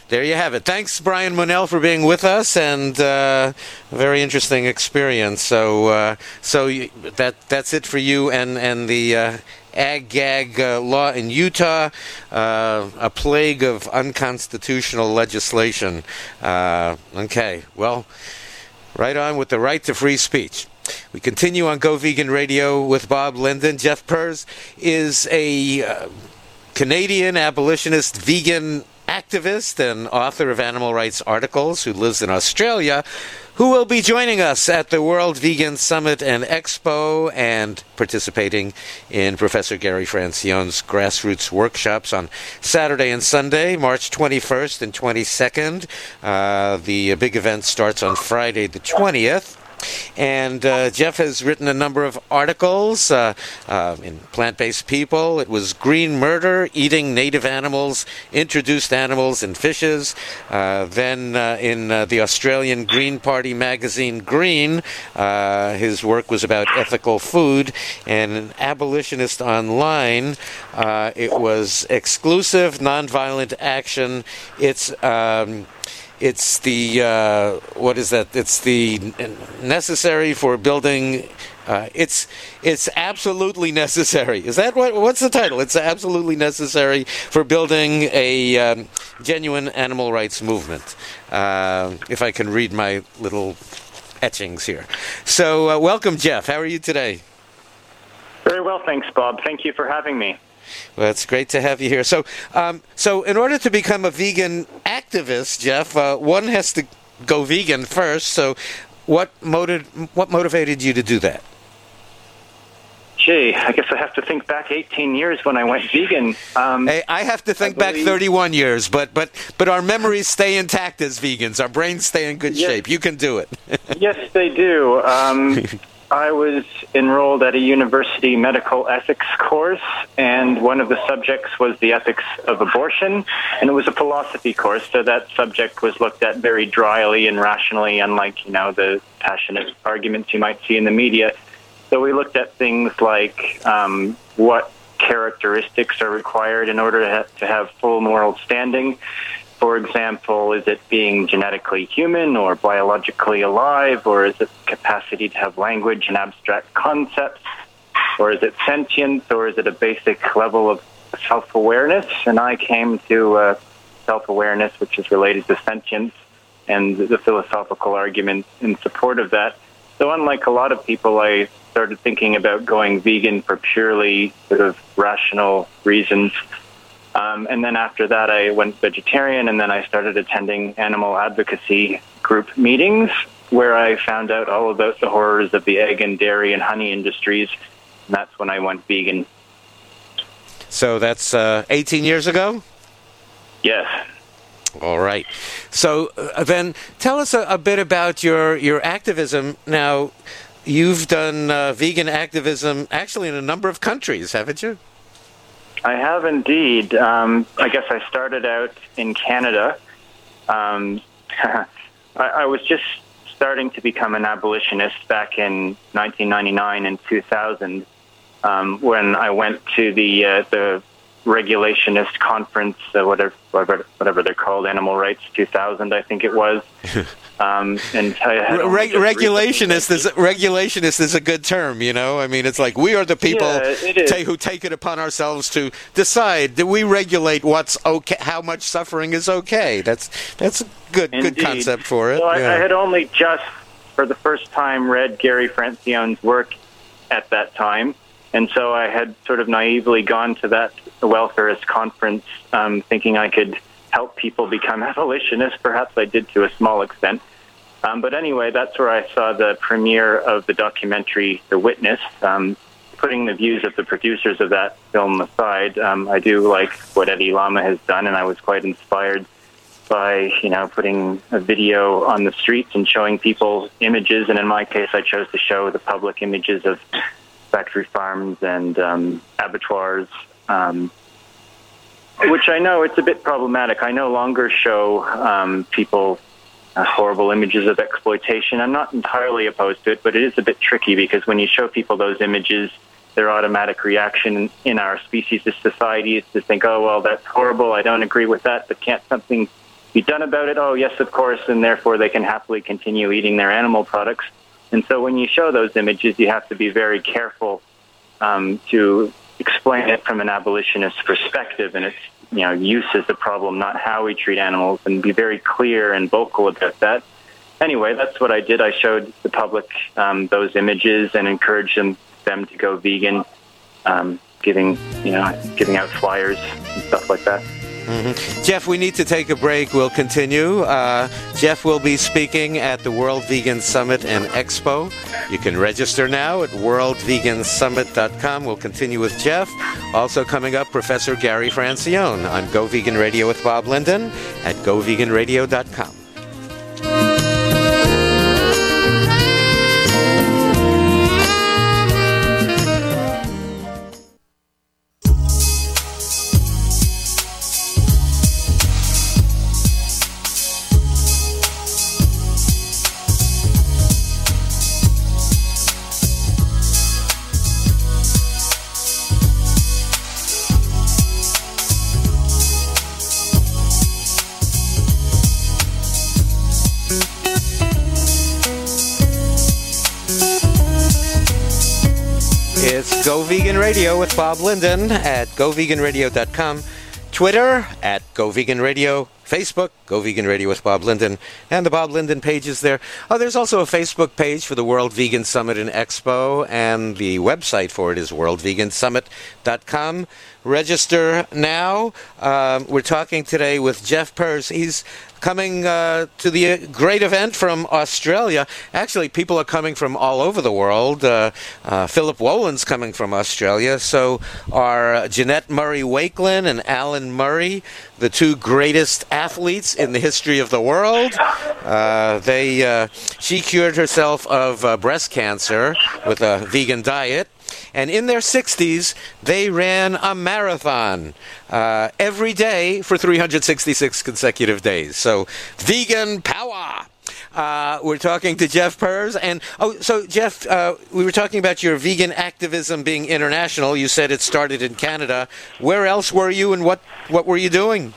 [SPEAKER 1] there you have it. Thanks, Brian Monell, for being with us, and uh, a very interesting experience. So, uh, so you, that that's it for you and and the uh, ag-gag uh, law in Utah, uh, a plague of unconstitutional legislation. Uh, okay, well, right on with the right to free speech. We continue on Go Vegan Radio with Bob Linden. Jeff Pearse is a uh, Canadian abolitionist vegan activist and author of animal rights articles who lives in Australia, who will be joining us at the World Vegan Summit and Expo and participating in Professor Gary Francione's grassroots workshops on Saturday and Sunday, March twenty-first and twenty-second. Uh, the big event starts on Friday the twentieth. And uh, Jeff has written a number of articles uh, uh, in Plant-Based People. It was Green Murder, Eating Native Animals, Introduced Animals and Fishes. Uh, then uh, in uh, the Australian Green Party magazine, Green, uh, his work was about ethical food. And in Abolitionist Online, uh, it was Exclusive Nonviolent Action. It's... Um, It's the, uh, what is that? It's the necessary for building, uh, it's it's absolutely necessary. Is that what, what's the title? It's absolutely necessary for building a um, genuine animal rights movement. Uh, if I can read my little etchings here. So, uh, welcome, Jeff. How are you today?
[SPEAKER 3] Very well, thanks, Bob. Thank you for having me.
[SPEAKER 1] Well, it's great to have you here. So, um, so in order to become a vegan activist, Jeff, uh, one has to go vegan first. So, what motiv- what motivated you to do that?
[SPEAKER 3] Gee, I guess I have to think back eighteen years when I went vegan. Um,
[SPEAKER 1] hey, I have to think back thirty-one years, but but but our memories stay intact as vegans. Our brains stay in good
[SPEAKER 3] yes,
[SPEAKER 1] shape. You can do it.
[SPEAKER 3] Yes, they do. Um, I was enrolled at a university medical ethics course, and one of the subjects was the ethics of abortion, and it was a philosophy course, so that subject was looked at very dryly and rationally, unlike, you know, the passionate arguments you might see in the media. So we looked at things like um, what characteristics are required in order to, ha- to have full moral standing. For example, is it being genetically human or biologically alive, or is it capacity to have language and abstract concepts, or is it sentience, or is it a basic level of self-awareness? And I came to uh, self-awareness, which is related to sentience, and the philosophical argument in support of that. So unlike a lot of people, I started thinking about going vegan for purely sort of rational reasons. Um, and then after that, I went vegetarian, and then I started attending animal advocacy group meetings, where I found out all about the horrors of the egg and dairy and honey industries, and that's when I went vegan.
[SPEAKER 1] So that's uh, eighteen years ago?
[SPEAKER 3] Yes.
[SPEAKER 1] All right. So uh, then tell us a, a bit about your, your activism. Now, you've done uh, vegan activism actually in a number of countries, haven't you?
[SPEAKER 3] I have indeed. Um, I guess I started out in Canada. Um, I, I was just starting to become an abolitionist back in nineteen ninety-nine and two thousand, um, when I went to the uh, the regulationist conference, uh, whatever, whatever whatever they're called, Animal Rights two thousand, I think it was. Um, and I had
[SPEAKER 1] Re- regulationist is regulationist is a good term, you know. I mean, it's like we are the people
[SPEAKER 3] yeah,
[SPEAKER 1] ta- who take it upon ourselves to decide. Do we regulate what's okay? How much suffering is okay? That's that's a good
[SPEAKER 3] Indeed.
[SPEAKER 1] good concept for it.
[SPEAKER 3] So I,
[SPEAKER 1] yeah.
[SPEAKER 3] I had only just, for the first time, read Gary Francione's work at that time, and so I had sort of naively gone to that welfarist conference, um, thinking I could help people become abolitionists. Perhaps I did to a small extent. Um, but anyway, that's where I saw the premiere of the documentary The Witness. Um, putting the views of the producers of that film aside, um, I do like what Eddie Lama has done, and I was quite inspired by, you know, putting a video on the streets and showing people images. And in my case, I chose to show the public images of factory farms and um, abattoirs, um, which I know it's a bit problematic. I no longer show um, people uh, horrible images of exploitation. I'm not entirely opposed to it, but it is a bit tricky because when you show people those images, their automatic reaction in our species as society is to think, oh, well, that's horrible, I don't agree with that, but can't something be done about it? Oh, yes, of course, and therefore they can happily continue eating their animal products. And so when you show those images, you have to be very careful um, to explain it from an abolitionist perspective, and its you know use is the problem, not how we treat animals, and be very clear and vocal about that. Anyway, that's what I did. I showed the public um, those images and encouraged them, them to go vegan, um, giving you know giving out flyers and stuff like that.
[SPEAKER 1] Mm-hmm. Jeff, we need to take a break. We'll continue. Uh, Jeff will be speaking at the World Vegan Summit and Expo. You can register now at world vegan summit dot com. We'll continue with Jeff. Also coming up, Professor Gary Francione on Go Vegan Radio with Bob Linden at go vegan radio dot com. Go Vegan Radio with Bob Linden at go vegan radio dot com, Twitter at Go Vegan Radio, Facebook, Go Vegan Radio with Bob Linden, and the Bob Linden page is there. Oh, there's also a Facebook page for the World Vegan Summit and Expo, and the website for it is world vegan summit dot com. Register now. Um, we're talking today with Jeff Pearce. He's coming uh, to the great event from Australia. Actually, people are coming from all over the world. Uh, uh, Philip Wolin's coming from Australia. So are Jeanette Murray-Wakelin and Alan Murray, the two greatest athletes in the history of the world. Uh, they, uh, she cured herself of uh, breast cancer with a vegan diet. And in their sixties, they ran a marathon uh, every day for three hundred sixty-six consecutive days. So, vegan power! Uh, we're talking to Jeff Pearce. And, oh, so, Jeff, uh, we were talking about your vegan activism being international. You said it started in Canada. Where else were you, and what, what were you doing?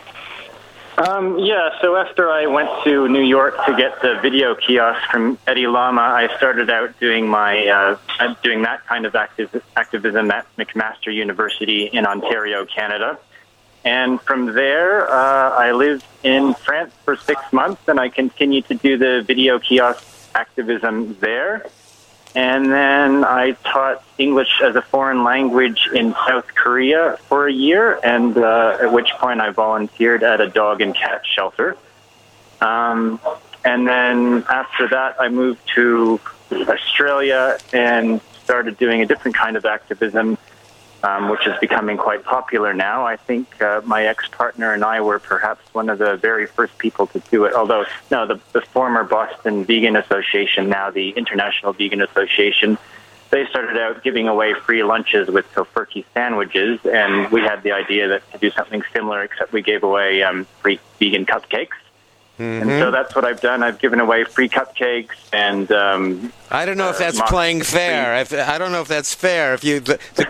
[SPEAKER 3] Um, yeah, so after I went to New York to get the video kiosk from Eddie Lama, I started out doing my uh, doing that kind of activ- activism at McMaster University in Ontario, Canada. And from there, uh, I lived in France for six months, and I continued to do the video kiosk activism there. And then I taught English as a foreign language in South Korea for a year, and uh, at which point I volunteered at a dog and cat shelter. Um, and then after that, I moved to Australia and started doing a different kind of activism, um, which is becoming quite popular now. I think uh, my ex-partner and I were perhaps one of the very first people to do it, although, no, the, the former Boston Vegan Association, now the International Vegan Association, they started out giving away free lunches with tofurkey sandwiches, and we had the idea that to do something similar, except we gave away um, free vegan cupcakes. Mm-hmm. And so that's what I've done. I've given away free cupcakes and... Um,
[SPEAKER 1] I don't know if that's uh, playing fair. If, I don't know if that's fair. If you the, the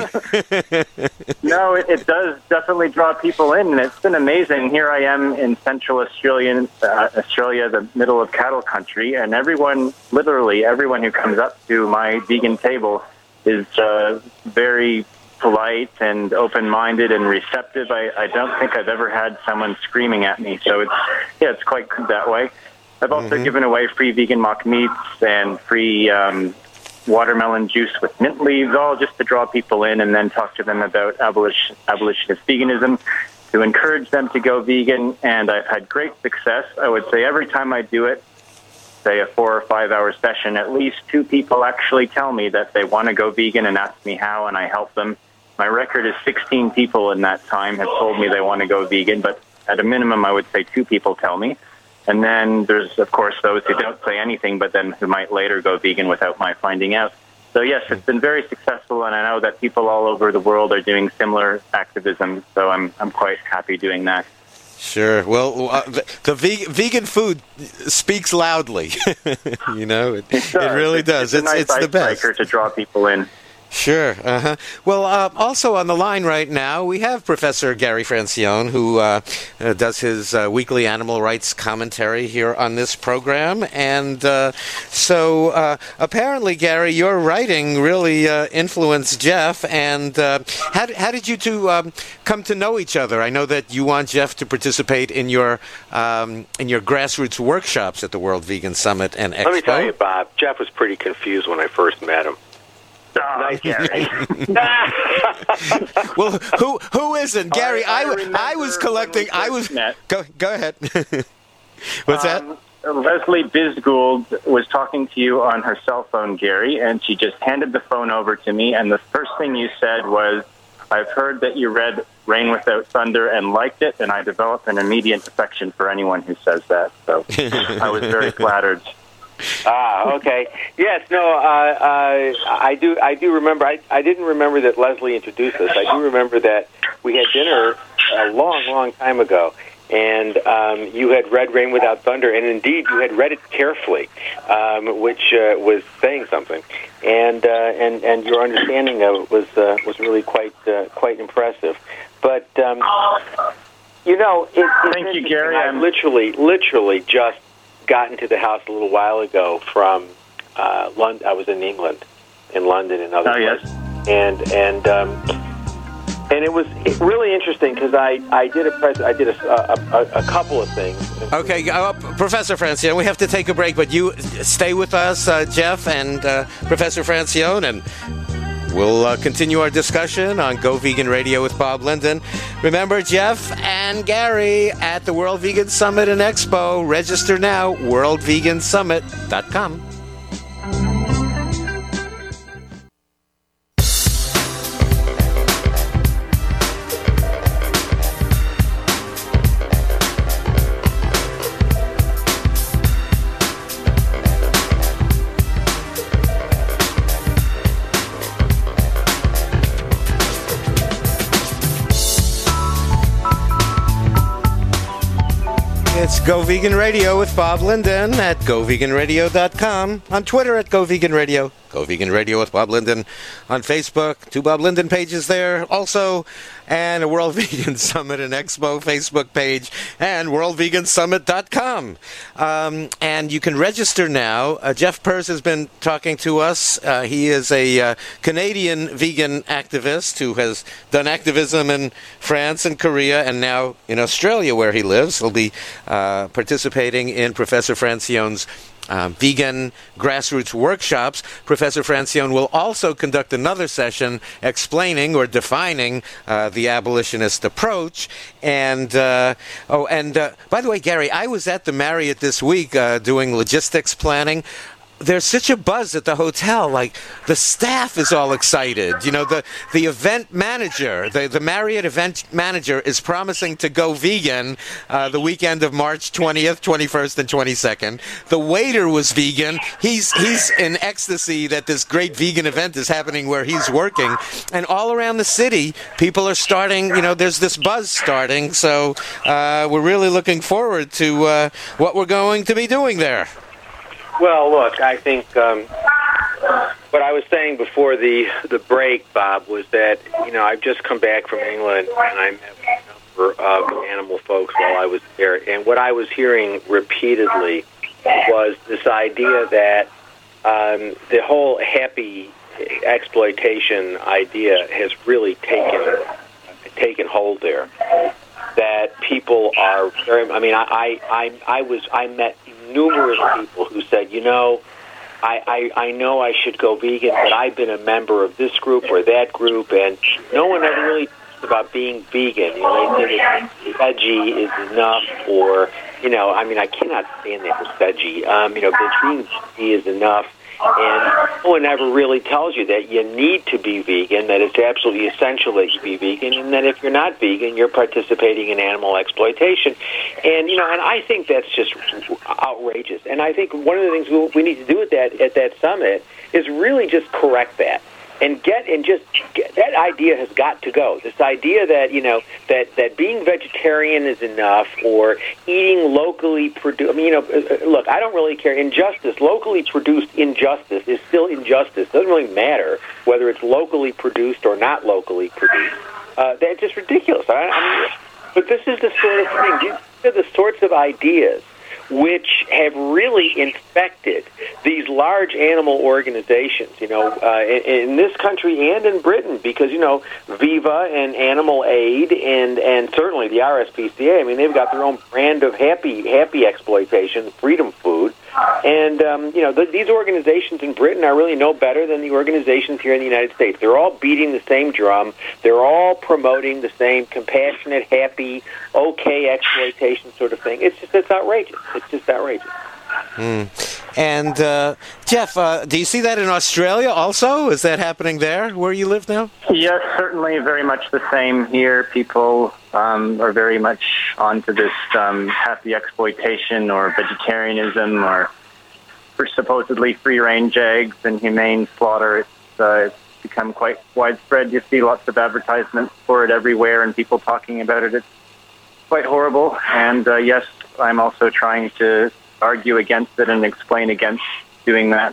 [SPEAKER 1] cupcake...
[SPEAKER 3] No, it, it does definitely draw people in, and it's been amazing. Here I am in Central Australian, uh, Australia, the middle of cattle country, and everyone, literally everyone who comes up to my vegan table is uh, very polite and open-minded and receptive. I, I don't think I've ever had someone screaming at me, so it's yeah, it's quite good that way. I've also mm-hmm. given away free vegan mock meats and free um, watermelon juice with mint leaves, all just to draw people in and then talk to them about abolition, abolitionist veganism, to encourage them to go vegan, and I've had great success. I would say every time I do it, say a four or five hour session, at least two people actually tell me that they want to go vegan and ask me how, and I help them. My record is sixteen people in that time have told me they want to go vegan, but at a minimum, I would say two people tell me. And then there's, of course, those who don't say anything, but then who might later go vegan without my finding out. So, yes, it's been very successful, and I know that people all over the world are doing similar activism, so I'm I'm quite happy doing that.
[SPEAKER 1] Sure. Well, uh, the, the ve- vegan food speaks loudly. You know, it, it, it really does.
[SPEAKER 3] It's, it's,
[SPEAKER 1] it's,
[SPEAKER 3] a nice
[SPEAKER 1] it's the best
[SPEAKER 3] to draw people in.
[SPEAKER 1] Sure. Uh-huh. Well, uh, also on the line right now, we have Professor Gary Francione, who uh, uh, does his uh, weekly animal rights commentary here on this program. And uh, so uh, apparently, Gary, your writing really uh, influenced Jeff. And uh, how, how did you two um, come to know each other? I know that you want Jeff to participate in your um, in your grassroots workshops at the World Vegan Summit and Expo.
[SPEAKER 4] Let me tell you, Bob, Jeff was pretty confused when I first met him.
[SPEAKER 3] Oh, nice, Gary.
[SPEAKER 1] Well, who who isn't Gary?
[SPEAKER 3] I,
[SPEAKER 1] I,
[SPEAKER 3] I,
[SPEAKER 1] I was collecting. I was
[SPEAKER 3] met.
[SPEAKER 1] go go ahead. What's
[SPEAKER 3] um,
[SPEAKER 1] that?
[SPEAKER 3] Leslie Bisgould was talking to you on her cell phone, Gary, and she just handed the phone over to me. And the first thing you said was, "I've heard that you read Rain Without Thunder and liked it, and I developed an immediate affection for anyone who says that." So I was very flattered.
[SPEAKER 4] Ah, okay. Yes, no, uh, uh, I do. I do remember. I, I didn't remember that Leslie introduced us. I do remember that we had dinner a long, long time ago, and um, you had read Rain Without Thunder, and indeed you had read it carefully, um, which uh, was saying something, and uh, and and your understanding of it was uh, was really quite uh, quite impressive. But um, you know, it, it's
[SPEAKER 3] thank you, Gary.
[SPEAKER 4] I literally, literally just got into the house a little while ago from uh, London. I was in England, in London and other
[SPEAKER 3] oh,
[SPEAKER 4] places,
[SPEAKER 3] yes.
[SPEAKER 4] and and um, and it was really interesting because I, I did a pres- I did a, a, a couple of things.
[SPEAKER 1] Okay, uh, Professor Francione, we have to take a break, but you stay with us, uh, Jeff and uh, Professor Francione, and we'll uh, continue our discussion on Go Vegan Radio with Bob Linden. Remember, Jeff and Gary at the World Vegan Summit and Expo. Register now, world vegan summit dot com. It's Go Vegan Radio with Bob Linden at go vegan radio dot com. On Twitter at Go Vegan Radio. Go Vegan Radio with Bob Linden. On Facebook, two Bob Linden pages there. Also, and a World Vegan Summit and Expo Facebook page. And world vegan summit dot com. Um, and you can register now. Uh, Jeff Pearce has been talking to us. Uh, he is a uh, Canadian vegan activist who has done activism in France and Korea and now in Australia where he lives. He'll be uh, participating in Professor Francione's Uh, vegan grassroots workshops. Professor Francione will also conduct another session explaining or defining uh, the abolitionist approach. And uh, oh, and uh, by the way, Gary, I was at the Marriott this week uh, doing logistics planning. There's such a buzz at the hotel. Like, the staff is all excited. You know, the, the event manager, the, the Marriott event manager is promising to go vegan uh, the weekend of March twentieth, twenty-first, and twenty-second. The waiter was vegan. He's he's in ecstasy that this great vegan event is happening where he's working. And all around the city, people are starting, you know, there's this buzz starting. So uh, we're really looking forward to uh, what we're going to be doing there.
[SPEAKER 4] Well, look, I think um, what I was saying before the the break, Bob, was that, you know, I've just come back from England and I met a number of animal folks while I was there. And what I was hearing repeatedly was this idea that um, the whole happy exploitation idea has really taken taken hold there. That people are very, I mean, I, I, I was, I met numerous people who said, you know, I, I, I know I should go vegan, but I've been a member of this group or that group, and no one ever really talks about being vegan. You know, they think veggie is enough, or, you know, I mean, I cannot stand that for veggie. Um, you know, but being veggie is enough. And no one ever really tells you that you need to be vegan, that it's absolutely essential that you be vegan, and that if you're not vegan, you're participating in animal exploitation. And, you know, and I think that's just outrageous. And I think one of the things we need to do at that at that summit is really just correct that. and get and just get, that idea has got to go. This idea that you know that, that being vegetarian is enough, or eating locally produced. I mean, you know, look, I don't really care. Injustice, locally produced injustice is still injustice. It doesn't really matter whether it's locally produced or not locally produced. Uh, that's just ridiculous. I, I mean, but this is the sort of thing. These are the sorts of ideas which have really infected these large animal organizations, you know, uh, in, in this country and in Britain, because, you know, Viva and Animal Aid and, and certainly the R S P C A, I mean, they've got their own brand of happy happy exploitation, freedom food. And, um, you know, th- these organizations in Britain are really no better than the organizations here in the United States. They're all beating the same drum. They're all promoting the same compassionate, happy, okay exploitation sort of thing. It's just, it's outrageous. It's just outrageous.
[SPEAKER 1] Mm. And, uh, Jeff, uh, do you see that in Australia also? Is that happening there where you live now?
[SPEAKER 3] Yes, certainly very much the same here. People um, are very much onto this um, happy exploitation or vegetarianism or for supposedly free-range eggs and humane slaughter. It's, uh, it's become quite widespread. You see lots of advertisements for it everywhere and people talking about it. It's quite horrible. And, uh, yes, I'm also trying to argue against it and explain against doing that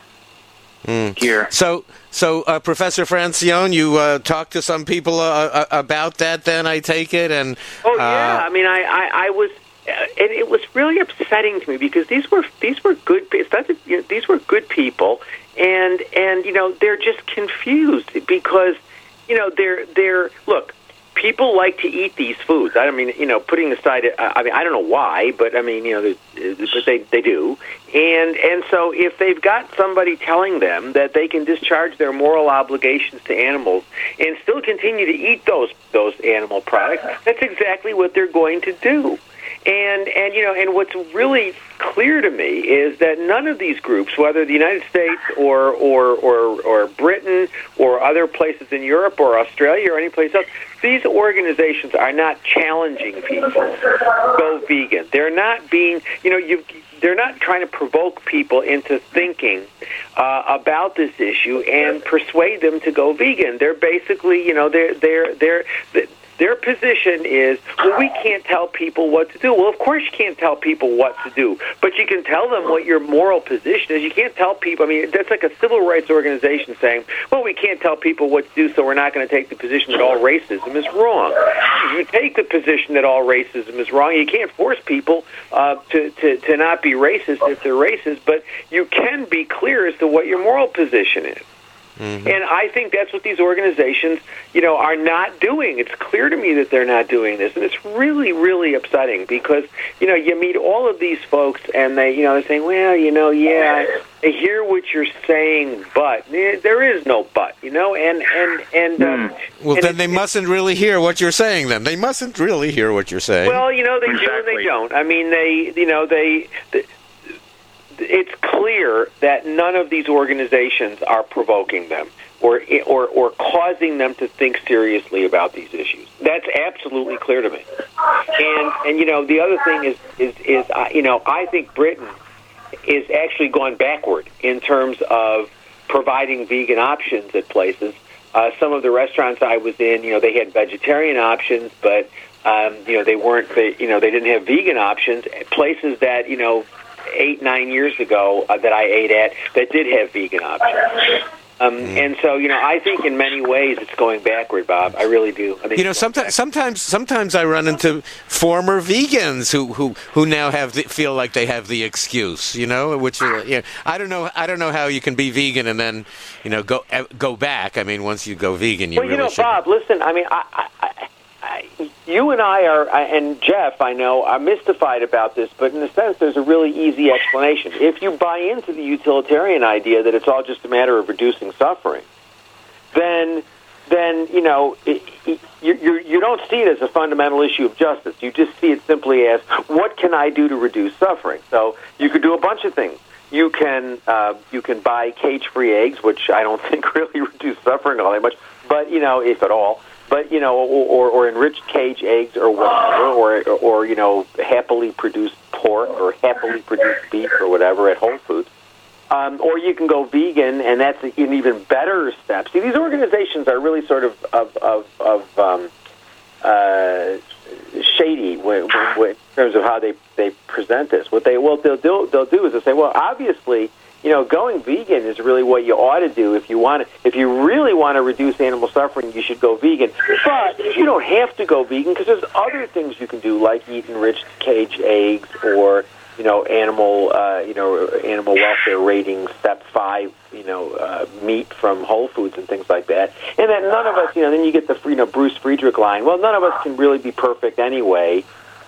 [SPEAKER 3] mm. here.
[SPEAKER 1] So, so uh, Professor Francione, you uh, talked to some people uh, uh, about that then, I take it? And
[SPEAKER 4] Oh, yeah. Uh, I mean, I, I, I was... Uh, and it was really upsetting to me because these were these were good. It's not that, you know, these were good people, and and you know they're just confused because you know they're they're look. People like to eat these foods. I mean, you know, putting aside, I mean, I don't know why, but I mean, you know, but they they do, and and so if they've got somebody telling them that they can discharge their moral obligations to animals and still continue to eat those those animal products, that's exactly what they're going to do. And, and you know, and what's really clear to me is that none of these groups, whether the United States or, or, or, or Britain or other places in Europe or Australia or any place else, these organizations are not challenging people to go vegan. They're not being, you know, you they're not trying to provoke people into thinking uh, about this issue and persuade them to go vegan. They're basically, you know, they're they're they're. they're Their position is, well, we can't tell people what to do. Well, of course you can't tell people what to do, but you can tell them what your moral position is. You can't tell people, I mean, that's like a civil rights organization saying, well, we can't tell people what to do, so we're not going to take the position that all racism is wrong. If you take the position that all racism is wrong, you can't force people uh, to, to, to not be racist if they're racist, but you can be clear as to what your moral position is. Mm-hmm. And I think that's what these organizations, you know, are not doing. It's clear to me that they're not doing this, and it's really, really upsetting because, you know, you meet all of these folks, and they, you know, they're saying, well, you know, yeah, I hear what you're saying, but there is no but, you know, and and and um,
[SPEAKER 1] well,
[SPEAKER 4] and
[SPEAKER 1] then they mustn't really hear what you're saying. Then they mustn't really hear what you're saying.
[SPEAKER 4] Well, you know, they
[SPEAKER 3] exactly.
[SPEAKER 4] do and they don't. I mean, they, you know, they. they it's clear that none of these organizations are provoking them or, or or causing them to think seriously about these issues. That's absolutely clear to me. And and you know the other thing is is is uh, you know I think Britain is actually gone backward in terms of providing vegan options at places. Uh, some of the restaurants I was in, you know, they had vegetarian options, but um, you know they weren't. They, you know, they didn't have vegan options. Places that you know. eight, nine years ago uh, that I ate at that did have vegan options. Um, mm. And so, you know, I think in many ways it's going backward, Bob. I really do. I think
[SPEAKER 1] you know, sometimes, sometimes, sometimes I run into former vegans who, who, who now have the, feel like they have the excuse. You know, which uh, you know, I don't know. I don't know how you can be vegan and then, you know, go uh, go back. I mean, once you go vegan, you
[SPEAKER 4] well,
[SPEAKER 1] really
[SPEAKER 4] you know,
[SPEAKER 1] should.
[SPEAKER 4] Bob. Listen, I mean, I. I, I You and I are, and Jeff, I know, are mystified about this, but in a sense, there's a really easy explanation. If you buy into the utilitarian idea that it's all just a matter of reducing suffering, then, then you know, it, it, you, you, you don't see it as a fundamental issue of justice. You just see it simply as, what can I do to reduce suffering? So you could do a bunch of things. You can uh, you can buy cage-free eggs, which I don't think really reduce suffering all that much, but, you know, if at all. But, you know, or, or enriched cage eggs or whatever, or, or, you know, happily produced pork or happily produced beef or whatever at Whole Foods. Um, or you can go vegan, and that's an even better step. See, these organizations are really sort of of of, of um, uh, shady when, when, in terms of how they, they present this. What they well they'll do they'll do is they'll say, well, obviously, you know, going vegan is really what you ought to do if you want to, if you really want to reduce animal suffering. You should go vegan, but you don't have to go vegan because there's other things you can do, like eat enriched cage eggs or you know, animal, uh, you know, animal welfare rating step five, you know, uh, meat from Whole Foods and things like that. And then none of us, you know, then you get the, you know, Bruce Friedrich line. Well, none of us can really be perfect anyway.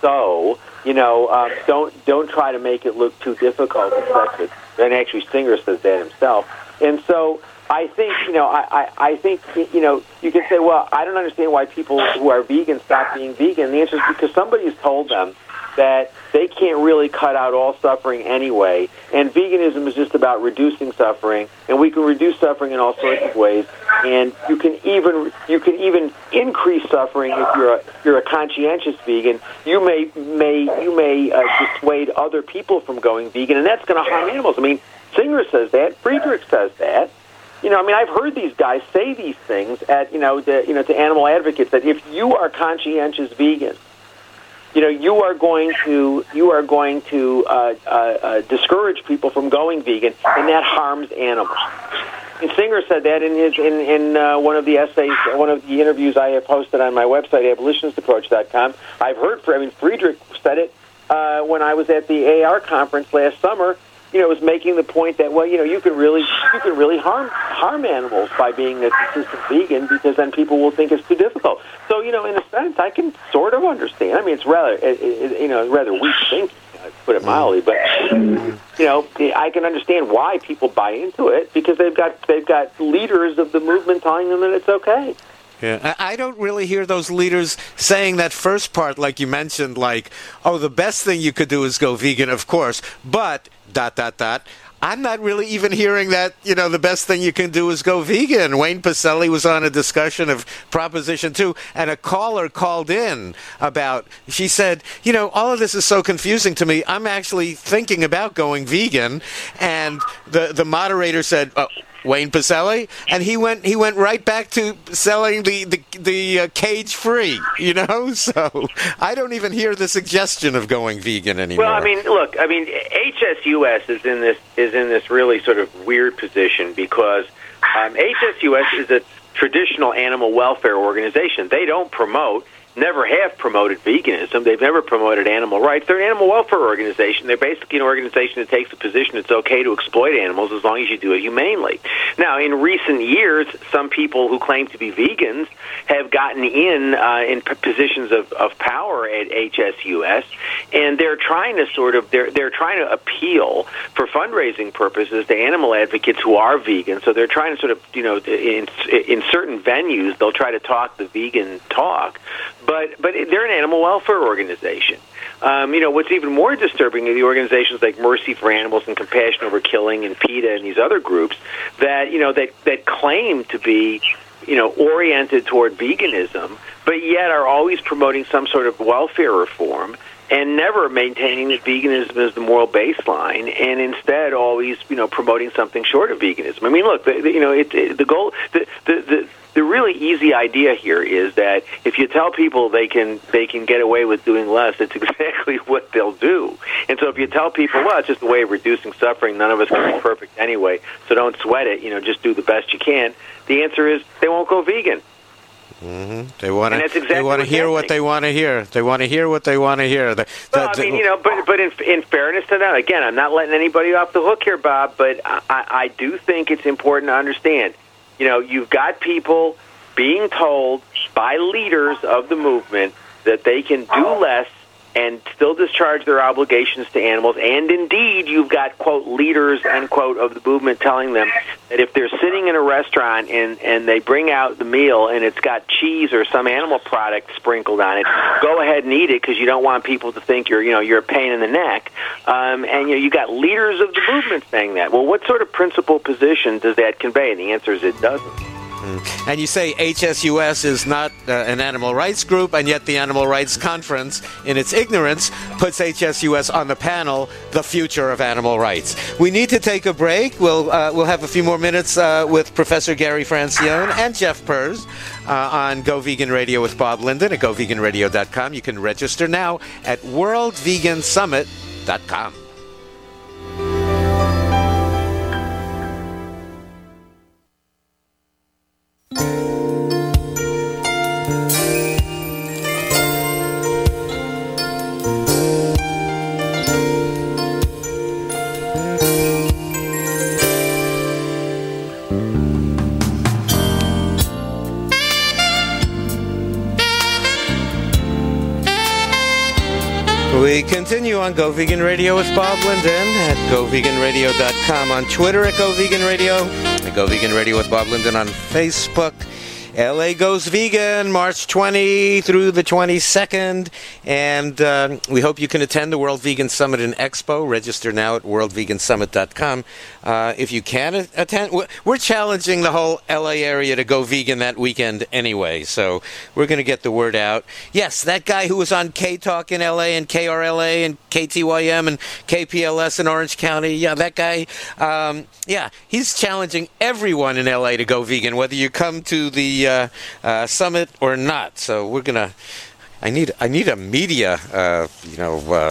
[SPEAKER 4] So, you know, um, don't don't try to make it look too difficult. And actually, Singer says that himself. And so, I think, you know, I, I, I think, you know, you can say, well, I don't understand why people who are vegan stop being vegan. The answer is because somebody's told them that they can't really cut out all suffering anyway, and veganism is just about reducing suffering, and we can reduce suffering in all sorts of ways, and you can even you can even increase suffering if you're a you're a conscientious vegan. You may may you may uh, dissuade other people from going vegan, and that's going to harm animals. I mean, Singer says that, Friedrich says that. You know, I mean, I've heard these guys say these things at you know to, you know to animal advocates that if you are conscientious vegan, you know, you are going to you are going to uh, uh, uh, discourage people from going vegan, and that harms animals. And Singer said that in his in in uh, one of the essays, one of the interviews I have posted on my website, abolitionist approach dot com. I've heard, I mean, Friedrich said it uh, when I was at the A R conference last summer. You know, was making the point that, well, you know, you can really you can really harm harm animals by being a consistent vegan because then people will think it's too difficult. So, you know, in a sense, I can sort of understand. I mean, it's rather, it, it, you know, rather weak thinking, to put it mildly, but you know, I can understand why people buy into it because they've got they've got leaders of the movement telling them that it's okay.
[SPEAKER 1] Yeah, I don't really hear those leaders saying that first part, like you mentioned, like, oh, the best thing you could do is go vegan, of course, but dot, dot, dot. I'm not really even hearing that, you know, the best thing you can do is go vegan. Wayne Pacelli was on a discussion of Proposition two, and a caller called in about, she said, you know, all of this is so confusing to me. I'm actually thinking about going vegan. And the, the moderator said, oh, Wayne Pacelli, and he went he went right back to selling the the, the uh, cage free, you know. So I don't even hear the suggestion of going vegan anymore.
[SPEAKER 4] Well, I mean, look, I mean, H S U S is in this is in this really sort of weird position because um, H S U S is a traditional animal welfare organization. They don't promote. Never have promoted veganism. They've never promoted animal rights. They're an animal welfare organization. They're basically an organization that takes the position it's okay to exploit animals as long as you do it humanely. Now, in recent years, some people who claim to be vegans have gotten in uh, in p- positions of, of power at H S U S, and they're trying to sort of they're they're trying to appeal for fundraising purposes to animal advocates who are vegan. So they're trying to sort of you know in in certain venues they'll try to talk the vegan talk. But but they're an animal welfare organization. Um, you know, what's even more disturbing are the organizations like Mercy for Animals and Compassion Over Killing and PETA and these other groups that, you know, that, that claim to be, you know, oriented toward veganism, but yet are always promoting some sort of welfare reform and never maintaining that veganism is the moral baseline, and instead always, you know, promoting something short of veganism. I mean, look, the, the, you know, it, it, the goal, the, the, the The really easy idea here is that if you tell people they can they can get away with doing less, it's exactly what they'll do. And so if you tell people, well, it's just a way of reducing suffering, none of us can be perfect anyway, so don't sweat it, you know, just do the best you can, the answer is they won't go vegan.
[SPEAKER 1] Mm-hmm. They want to.
[SPEAKER 4] Exactly
[SPEAKER 1] they want to hear what they want to hear. They want to hear what they want to hear. The, the,
[SPEAKER 4] well, I mean,
[SPEAKER 1] the,
[SPEAKER 4] you know, but but in in fairness to them, again, I'm not letting anybody off the hook here, Bob. But I, I do think it's important to understand. You know, you've got people being told by leaders of the movement that they can do less and still discharge their obligations to animals. And indeed, you've got, quote, leaders, unquote, of the movement telling them that if they're sitting in a restaurant and, and they bring out the meal and it's got cheese or some animal product sprinkled on it, go ahead and eat it because you don't want people to think you're, you know, you're a pain in the neck. Um, and, you know, you got leaders of the movement saying that. Well, what sort of principled position does that convey? And the answer is it doesn't.
[SPEAKER 1] Mm. And you say H S U S is not uh, an animal rights group, and yet the Animal Rights Conference, in its ignorance, puts H S U S on the panel, The Future of Animal Rights. We need to take a break. We'll uh, we'll have a few more minutes uh, with Professor Gary Francione and Jeff Pers uh, on Go Vegan Radio with Bob Linden at go vegan radio dot com. You can register now at world vegan summit dot com. We continue on Go Vegan Radio with Bob Linden at go vegan radio dot com, on Twitter at Go Vegan Radio, at Go Vegan Radio with Bob Linden on Facebook. L A Goes Vegan, March twentieth through the twenty-second, and uh, we hope you can attend the World Vegan Summit and Expo. Register now at world vegan summit dot com. Uh, if you can attend, we're challenging the whole L A area to go vegan that weekend anyway, so we're going to get the word out. Yes, that guy who was on K-Talk in L A and K R L A and K T Y M and K P L S in Orange County, yeah, that guy, um, yeah, he's challenging everyone in L A to go vegan, whether you come to the Uh, uh, summit or not. So we're gonna. I need. I need a media, uh, you know, uh,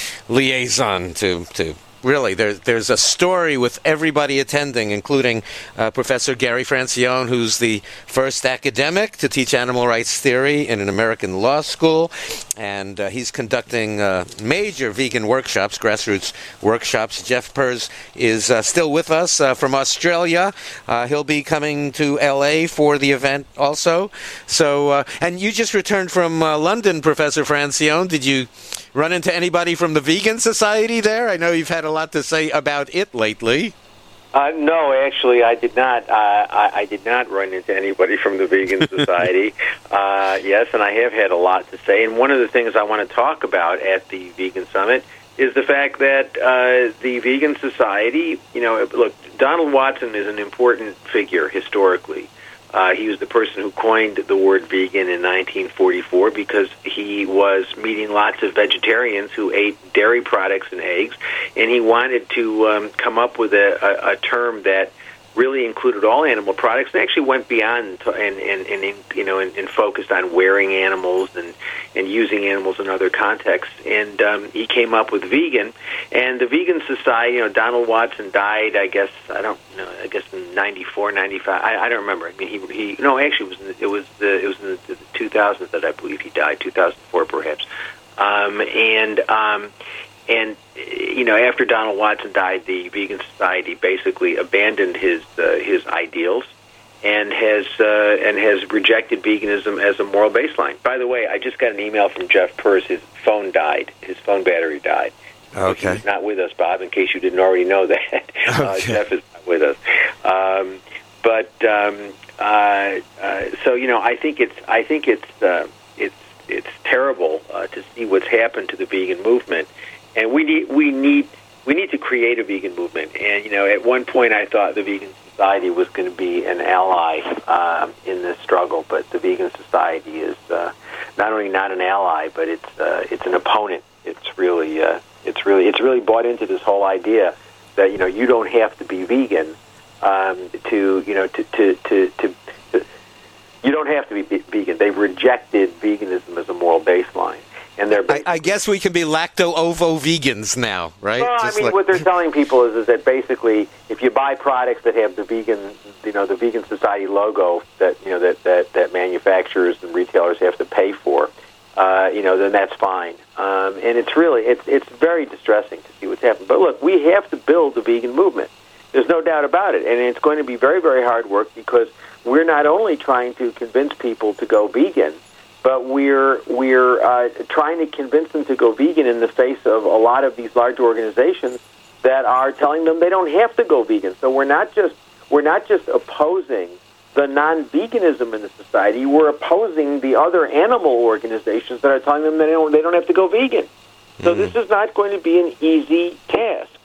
[SPEAKER 1] liaison to to. Really, there's there's a story with everybody attending, including uh, Professor Gary Francione, who's the first academic to teach animal rights theory in an American law school, and uh, he's conducting uh, major vegan workshops, grassroots workshops. Jeff Pers is uh, still with us uh, from Australia. Uh, he'll be coming to L A for the event also. So, uh, and you just returned from uh, London, Professor Francione. Did you run into anybody from the Vegan Society there? I know you've had a lot to say about it lately.
[SPEAKER 4] Uh, no, actually, I did not. Uh, I, I did not run into anybody from the Vegan Society. uh, yes, and I have had a lot to say. And one of the things I want to talk about at the Vegan Summit is the fact that uh, the Vegan Society, you know, look, Donald Watson is an important figure historically. Uh, he was the person who coined the word vegan in nineteen forty-four because he was meeting lots of vegetarians who ate dairy products and eggs, and he wanted to um, come up with a, a, a term that really included all animal products and actually went beyond to, and, and, and you know and, and focused on wearing animals and, and using animals in other contexts. And um, he came up with vegan. And the Vegan Society, you know, Donald Watson died, I guess, I don't know, I guess in ninety-four, ninety-five, I, I don't remember. I mean, he, he no, actually, it was in the, it was the, it was in the, the two thousands that I believe he died, two thousand four perhaps. Um, and um, and you know, after Donald Watson died, the Vegan Society basically abandoned his uh, his ideals and has uh, and has rejected veganism as a moral baseline. By the way, I just got an email from Jeff Pers. His phone died. His phone battery died.
[SPEAKER 1] Okay.
[SPEAKER 4] So he's not with us, Bob, in case you didn't already know that. Okay. Uh, Jeff is not with us. Um, but um, uh, uh, so you know, I think it's I think it's uh, it's it's terrible uh, to see what's happened to the vegan movement. And we need we need we need to create a vegan movement. And you know, at one point I thought the Vegan Society was going to be an ally um, in this struggle, but the Vegan Society is uh, not only not an ally, but it's uh, it's an opponent. It's really uh, it's really it's really bought into this whole idea that you know you don't have to be vegan um, to you know to to, to to to you don't have to be vegan. They've rejected veganism as a moral baseline. And they're
[SPEAKER 1] I, I guess we can be lacto-ovo vegans now, right?
[SPEAKER 4] Well,
[SPEAKER 1] Just
[SPEAKER 4] I mean,
[SPEAKER 1] like...
[SPEAKER 4] what they're telling people is, is that basically, if you buy products that have the vegan, you know, the Vegan Society logo that you know that, that, that manufacturers and retailers have to pay for, uh, you know, then that's fine. Um, and it's really it's it's very distressing to see what's happened. But look, we have to build the vegan movement. There's no doubt about it, and it's going to be very very hard work because we're not only trying to convince people to go vegan, but we're we're uh, trying to convince them to go vegan in the face of a lot of these large organizations that are telling them they don't have to go vegan. So we're not just we're not just opposing the non-veganism in the society. We're opposing the other animal organizations that are telling them they don't they don't have to go vegan. So mm-hmm. this is not going to be an easy task.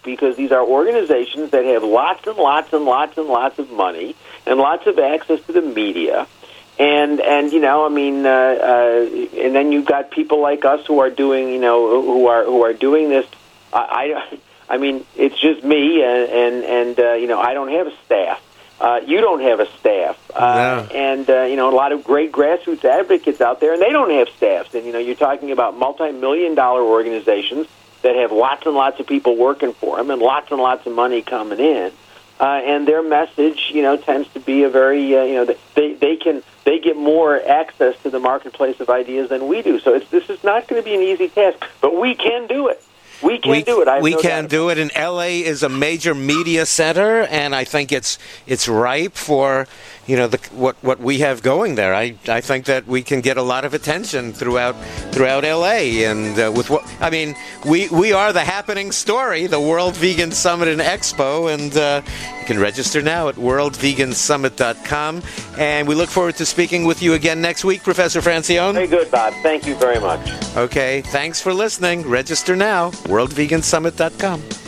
[SPEAKER 5] because these are organizations that have lots and lots and lots and lots of money and lots of access to the media. And, and you know, I mean, uh, uh, and then you've got people like us who are doing, you know, who are who are doing this. I, I, I mean, it's just me, and, and, and uh, you know, I don't have a staff. Uh, you don't have a staff. Uh,
[SPEAKER 1] yeah.
[SPEAKER 5] And, uh, you know, a lot of great grassroots advocates out there, and they don't have staffs. And, you know, you're talking about multi-million dollar organizations that have lots and lots of people working for them and lots and lots of money coming in. Uh, and their message, you know, tends to be a very, uh, you know, they they can they get more access to the marketplace of ideas than we do. So it's, this is not going to be an easy task, but we can do it. We can
[SPEAKER 1] we,
[SPEAKER 5] do it. I have
[SPEAKER 1] we
[SPEAKER 5] no
[SPEAKER 1] can
[SPEAKER 5] doubt.
[SPEAKER 1] do it, and L A is a major media center, and I think it's it's ripe for, you know, the, what what we have going there. I, I think that we can get a lot of attention throughout throughout L A, and uh, with what I mean, we we are the happening story, the World Vegan Summit and Expo, and uh, you can register now at world vegan summit dot com. And we look forward to speaking with you again next week, Professor Francione.
[SPEAKER 5] Very good, Bob. Thank you very much.
[SPEAKER 1] Okay, thanks for listening. Register now, world vegan summit dot com.